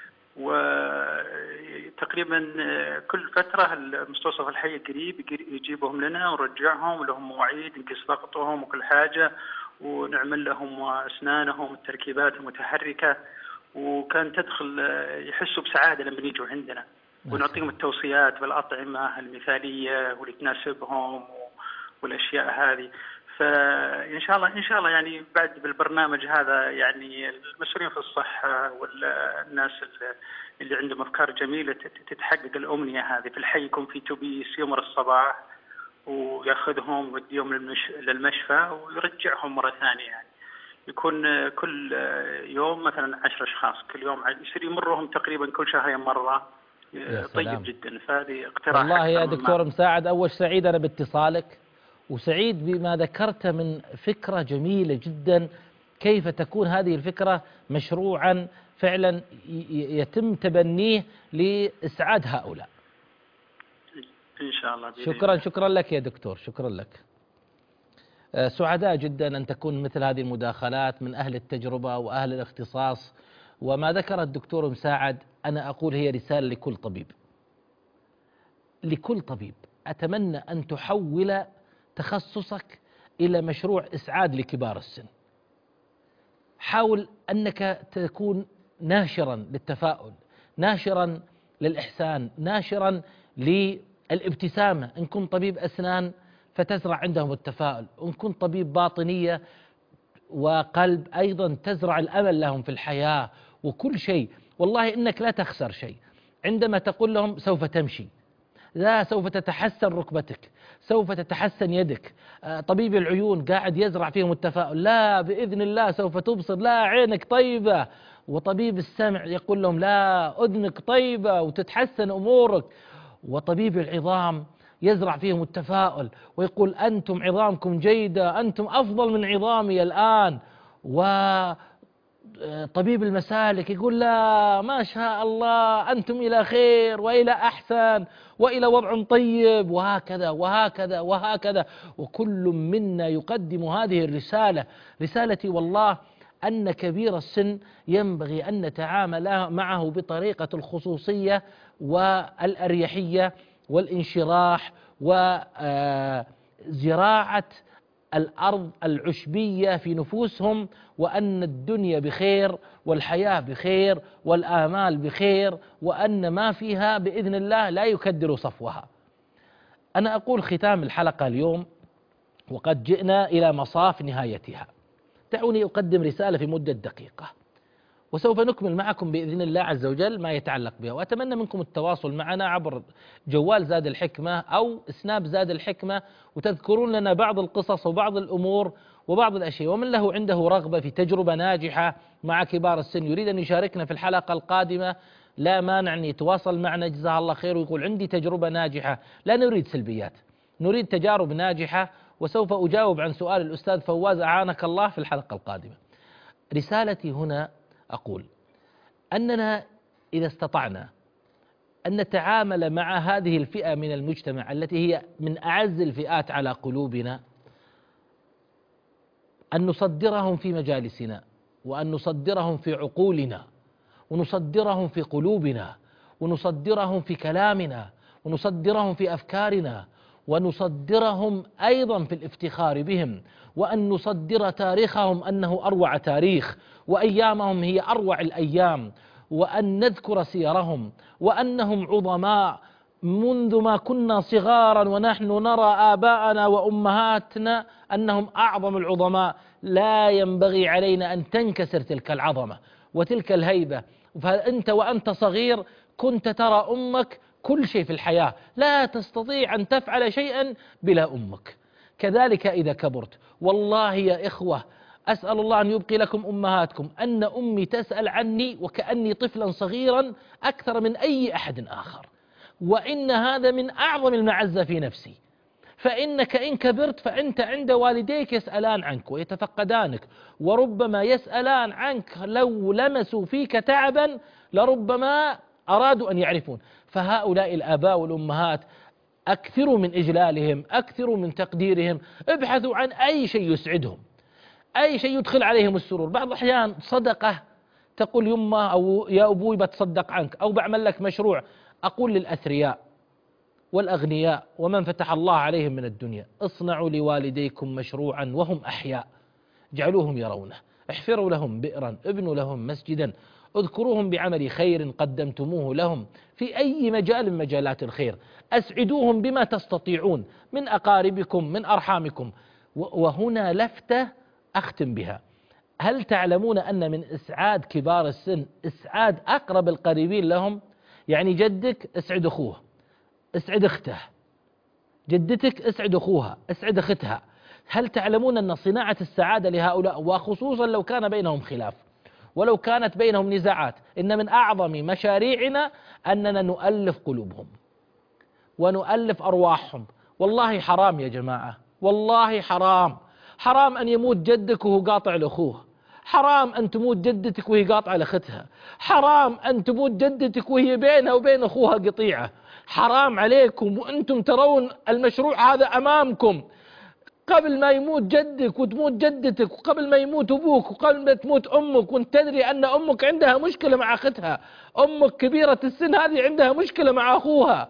وتقريبا كل فتره المستوصف الحي قريب يجيبهم لنا ونرجعهم، ولهم مواعيد نقيس ضغطهم وكل حاجه، ونعمل لهم اسنانهم التركيبات المتحركه. وكان تدخل يحسوا بسعادة لما يجوا عندنا، ونعطيهم التوصيات بالأطعمة المثالية واللي تناسبهم والأشياء هذه. فإن شاء الله يعني بعد بالبرنامج هذا يعني المسؤولين في الصحة والناس اللي عندهم أفكار جميلة تتحقق الأمنية هذه. في الحي يكون في توبيس يمر الصباح وياخذهم ويوديهم للمشفى ويرجعهم مرة ثانية، يعني يكون كل يوم مثلا 10 أشخاص كل يوم، يصير يمرهم تقريبا كل شهرين مرة. طيب جدا. فهذه اقتراح. والله يا دكتور مساعد، أول سعيد أنا باتصالك، وسعيد بما ذكرت من فكرة جميلة جدا، كيف تكون هذه الفكرة مشروعا فعلا يتم تبنيه لإسعاد هؤلاء. إن شاء الله. شكرا لك يا دكتور، شكرا لك. سعداء جدا أن تكون مثل هذه المداخلات من أهل التجربة وأهل الاختصاص. وما ذكر الدكتور مساعد أنا أقول هي رسالة لكل طبيب، لكل طبيب. أتمنى أن تحول تخصصك إلى مشروع إسعاد لكبار السن. حاول أنك تكون ناشرا للتفاؤل، ناشرا للإحسان، ناشرا للابتسامة. إن كنت طبيب أسنان فتزرع عندهم التفاؤل، وإن كنت طبيب باطنية وقلب أيضا تزرع الأمل لهم في الحياة وكل شيء. والله إنك لا تخسر شيء عندما تقول لهم سوف تمشي، لا سوف تتحسن ركبتك، سوف تتحسن يدك. طبيب العيون قاعد يزرع فيهم التفاؤل، لا بإذن الله سوف تبصر، لا عينك طيبة. وطبيب السمع يقول لهم لا أذنك طيبة وتتحسن أمورك. وطبيب العظام يزرع فيهم التفاؤل ويقول أنتم عظامكم جيدة، أنتم أفضل من عظامي الآن. وطبيب المسالك يقول لا ما شاء الله أنتم إلى خير وإلى أحسن وإلى وضع طيب، وهكذا وهكذا وهكذا. وكل منا يقدم هذه الرسالة. رسالتي والله أن كبير السن ينبغي أن نتعامل معه بطريقة الخصوصية والأريحية والانشراح وزراعة الأرض العشبية في نفوسهم، وأن الدنيا بخير والحياة بخير والآمال بخير، وأن ما فيها بإذن الله لا يكدر صفوها. أنا أقول ختام الحلقة اليوم وقد جئنا إلى مصاف نهايتها. دعوني أقدم رسالة في مدة دقيقة، وسوف نكمل معكم بإذن الله عز وجل ما يتعلق بها. وأتمنى منكم التواصل معنا عبر جوال زاد الحكمة أو سناب زاد الحكمة، وتذكرون لنا بعض القصص وبعض الأمور وبعض الأشياء. ومن له عنده رغبة في تجربة ناجحة مع كبار السن يريد أن يشاركنا في الحلقة القادمة، لا مانع أن يتواصل معنا جزاه الله خير ويقول عندي تجربة ناجحة. لا نريد سلبيات، نريد تجارب ناجحة. وسوف أجاوب عن سؤال الأستاذ فواز أعانك الله في الحلقة القادمة. رسالتي هنا أقول أننا إذا استطعنا أن نتعامل مع هذه الفئة من المجتمع التي هي من أعز الفئات على قلوبنا، أن نصدرهم في مجالسنا، وأن نصدرهم في عقولنا، ونصدرهم في قلوبنا، ونصدرهم في كلامنا، ونصدرهم في أفكارنا، ونصدرهم أيضا في الافتخار بهم، وأن نصدر تاريخهم أنه أروع تاريخ، وأيامهم هي أروع الأيام، وأن نذكر سيرهم وأنهم عظماء منذ ما كنا صغارا ونحن نرى آباءنا وأمهاتنا أنهم أعظم العظماء. لا ينبغي علينا أن تنكسر تلك العظمة وتلك الهيبة. فأنت وأنت صغير كنت ترى أمك كل شيء في الحياة، لا تستطيع أن تفعل شيئا بلا أمك. كذلك إذا كبرت، والله يا إخوة أسأل الله أن يبقي لكم أمهاتكم، أن أمي تسأل عني وكأني طفلا صغيرا أكثر من أي أحد آخر، وإن هذا من أعظم المعزة في نفسي. فإنك إن كبرت فأنت عند والديك يسألان عنك ويتفقدانك، وربما يسألان عنك لو لمسوا فيك تعبا لربما أرادوا أن يعرفون. فهؤلاء الآباء والأمهات أكثروا من إجلالهم، أكثروا من تقديرهم، ابحثوا عن أي شيء يسعدهم، أي شيء يدخل عليهم السرور. بعض الأحيان صدقة، تقول يمه أو يا أبوي بتصدق عنك أو بعمل لك مشروع. أقول للأثرياء والأغنياء ومن فتح الله عليهم من الدنيا، اصنعوا لوالديكم مشروعا وهم أحياء، جعلوهم يرونه، احفروا لهم بئرا، ابنوا لهم مسجدا، اذكروهم بعمل خير قدمتموه لهم في أي مجال من مجالات الخير، أسعدوهم بما تستطيعون من أقاربكم من أرحامكم. وهنا لفتة أختم بها. هل تعلمون أن من إسعاد كبار السن إسعاد أقرب القريبين لهم؟ يعني جدك اسعد أخوه، اسعد أخته، جدتك اسعد أخوها، اسعد أختها. هل تعلمون أن صناعة السعادة لهؤلاء، وخصوصا لو كان بينهم خلاف ولو كانت بينهم نزاعات، إن من أعظم مشاريعنا أننا نؤلف قلوبهم ونؤلف أرواحهم. والله حرام يا جماعة، والله حرام. حرام أن يموت جدك وهو قاطع لأخوه، حرام أن تموت جدتك وهي قاطعة لأختها، حرام أن تموت جدتك وهي بينها وبين أخوها قطيعة. حرام عليكم وأنتم ترون المشروع هذا أمامكم. قبل ما يموت جدك وتموت جدتك، وقبل ما يموت أبوك، وقبل ما تموت أمك، وانت تدري أن أمك عندها مشكلة مع أختها، أمك كبيرة السن هذه عندها مشكلة مع أخوها،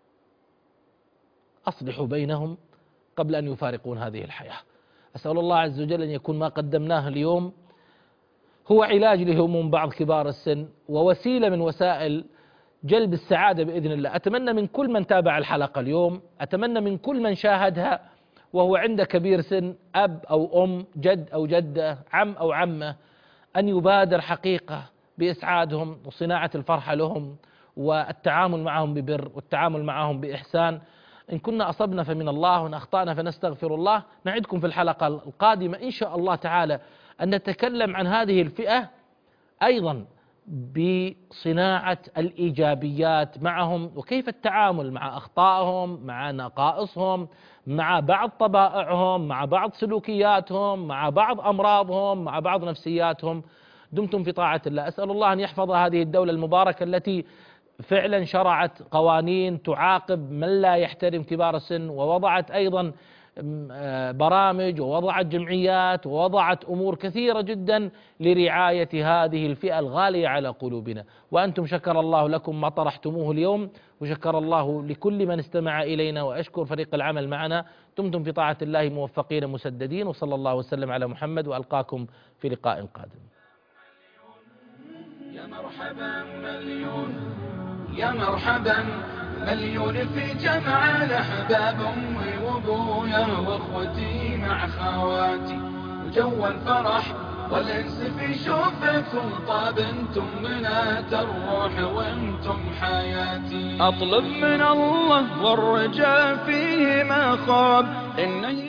أصلحوا بينهم قبل أن يفارقون هذه الحياة. أسأل الله عز وجل أن يكون ما قدمناه اليوم هو علاج لهموم بعض كبار السن ووسيلة من وسائل جلب السعادة بإذن الله. أتمنى من كل من تابع الحلقة اليوم، أتمنى من كل من شاهدها وهو عنده كبير سن، أب أو أم، جد أو جدة، عم أو عمة، أن يبادر حقيقة بإسعادهم وصناعة الفرحة لهم والتعامل معهم ببر والتعامل معهم بإحسان. إن كنا أصبنا فمن الله وإن أخطأنا فنستغفر الله. نعدكم في الحلقة القادمة إن شاء الله تعالى أن نتكلم عن هذه الفئة أيضا بصناعة الإيجابيات معهم، وكيف التعامل مع أخطائهم، مع نقائصهم، مع بعض طبائعهم، مع بعض سلوكياتهم، مع بعض أمراضهم، مع بعض نفسياتهم. دمتم في طاعة الله. أسأل الله أن يحفظ هذه الدولة المباركة التي فعلا شرعت قوانين تعاقب من لا يحترم كبار السن، ووضعت أيضا برامج، ووضعت جمعيات، ووضعت أمور كثيرة جدا لرعاية هذه الفئة الغالية على قلوبنا. وأنتم شكر الله لكم ما طرحتموه اليوم، وشكر الله لكل من استمع إلينا، وأشكر فريق العمل معنا. دمتم في طاعة الله موفقين مسددين، وصلى الله وسلم على محمد، وألقاكم في لقاء قادم. يا مرحبا مليون، يا مرحبا مليون في جمع الأحباب، أمي وأبويا وأخوتي مع خواتي، وجو الفرح والأنس في شوفكم طاب. انتم بنات الروح وانتم حياتي. أطلب من الله والرجاء فيه ما خاب، إنه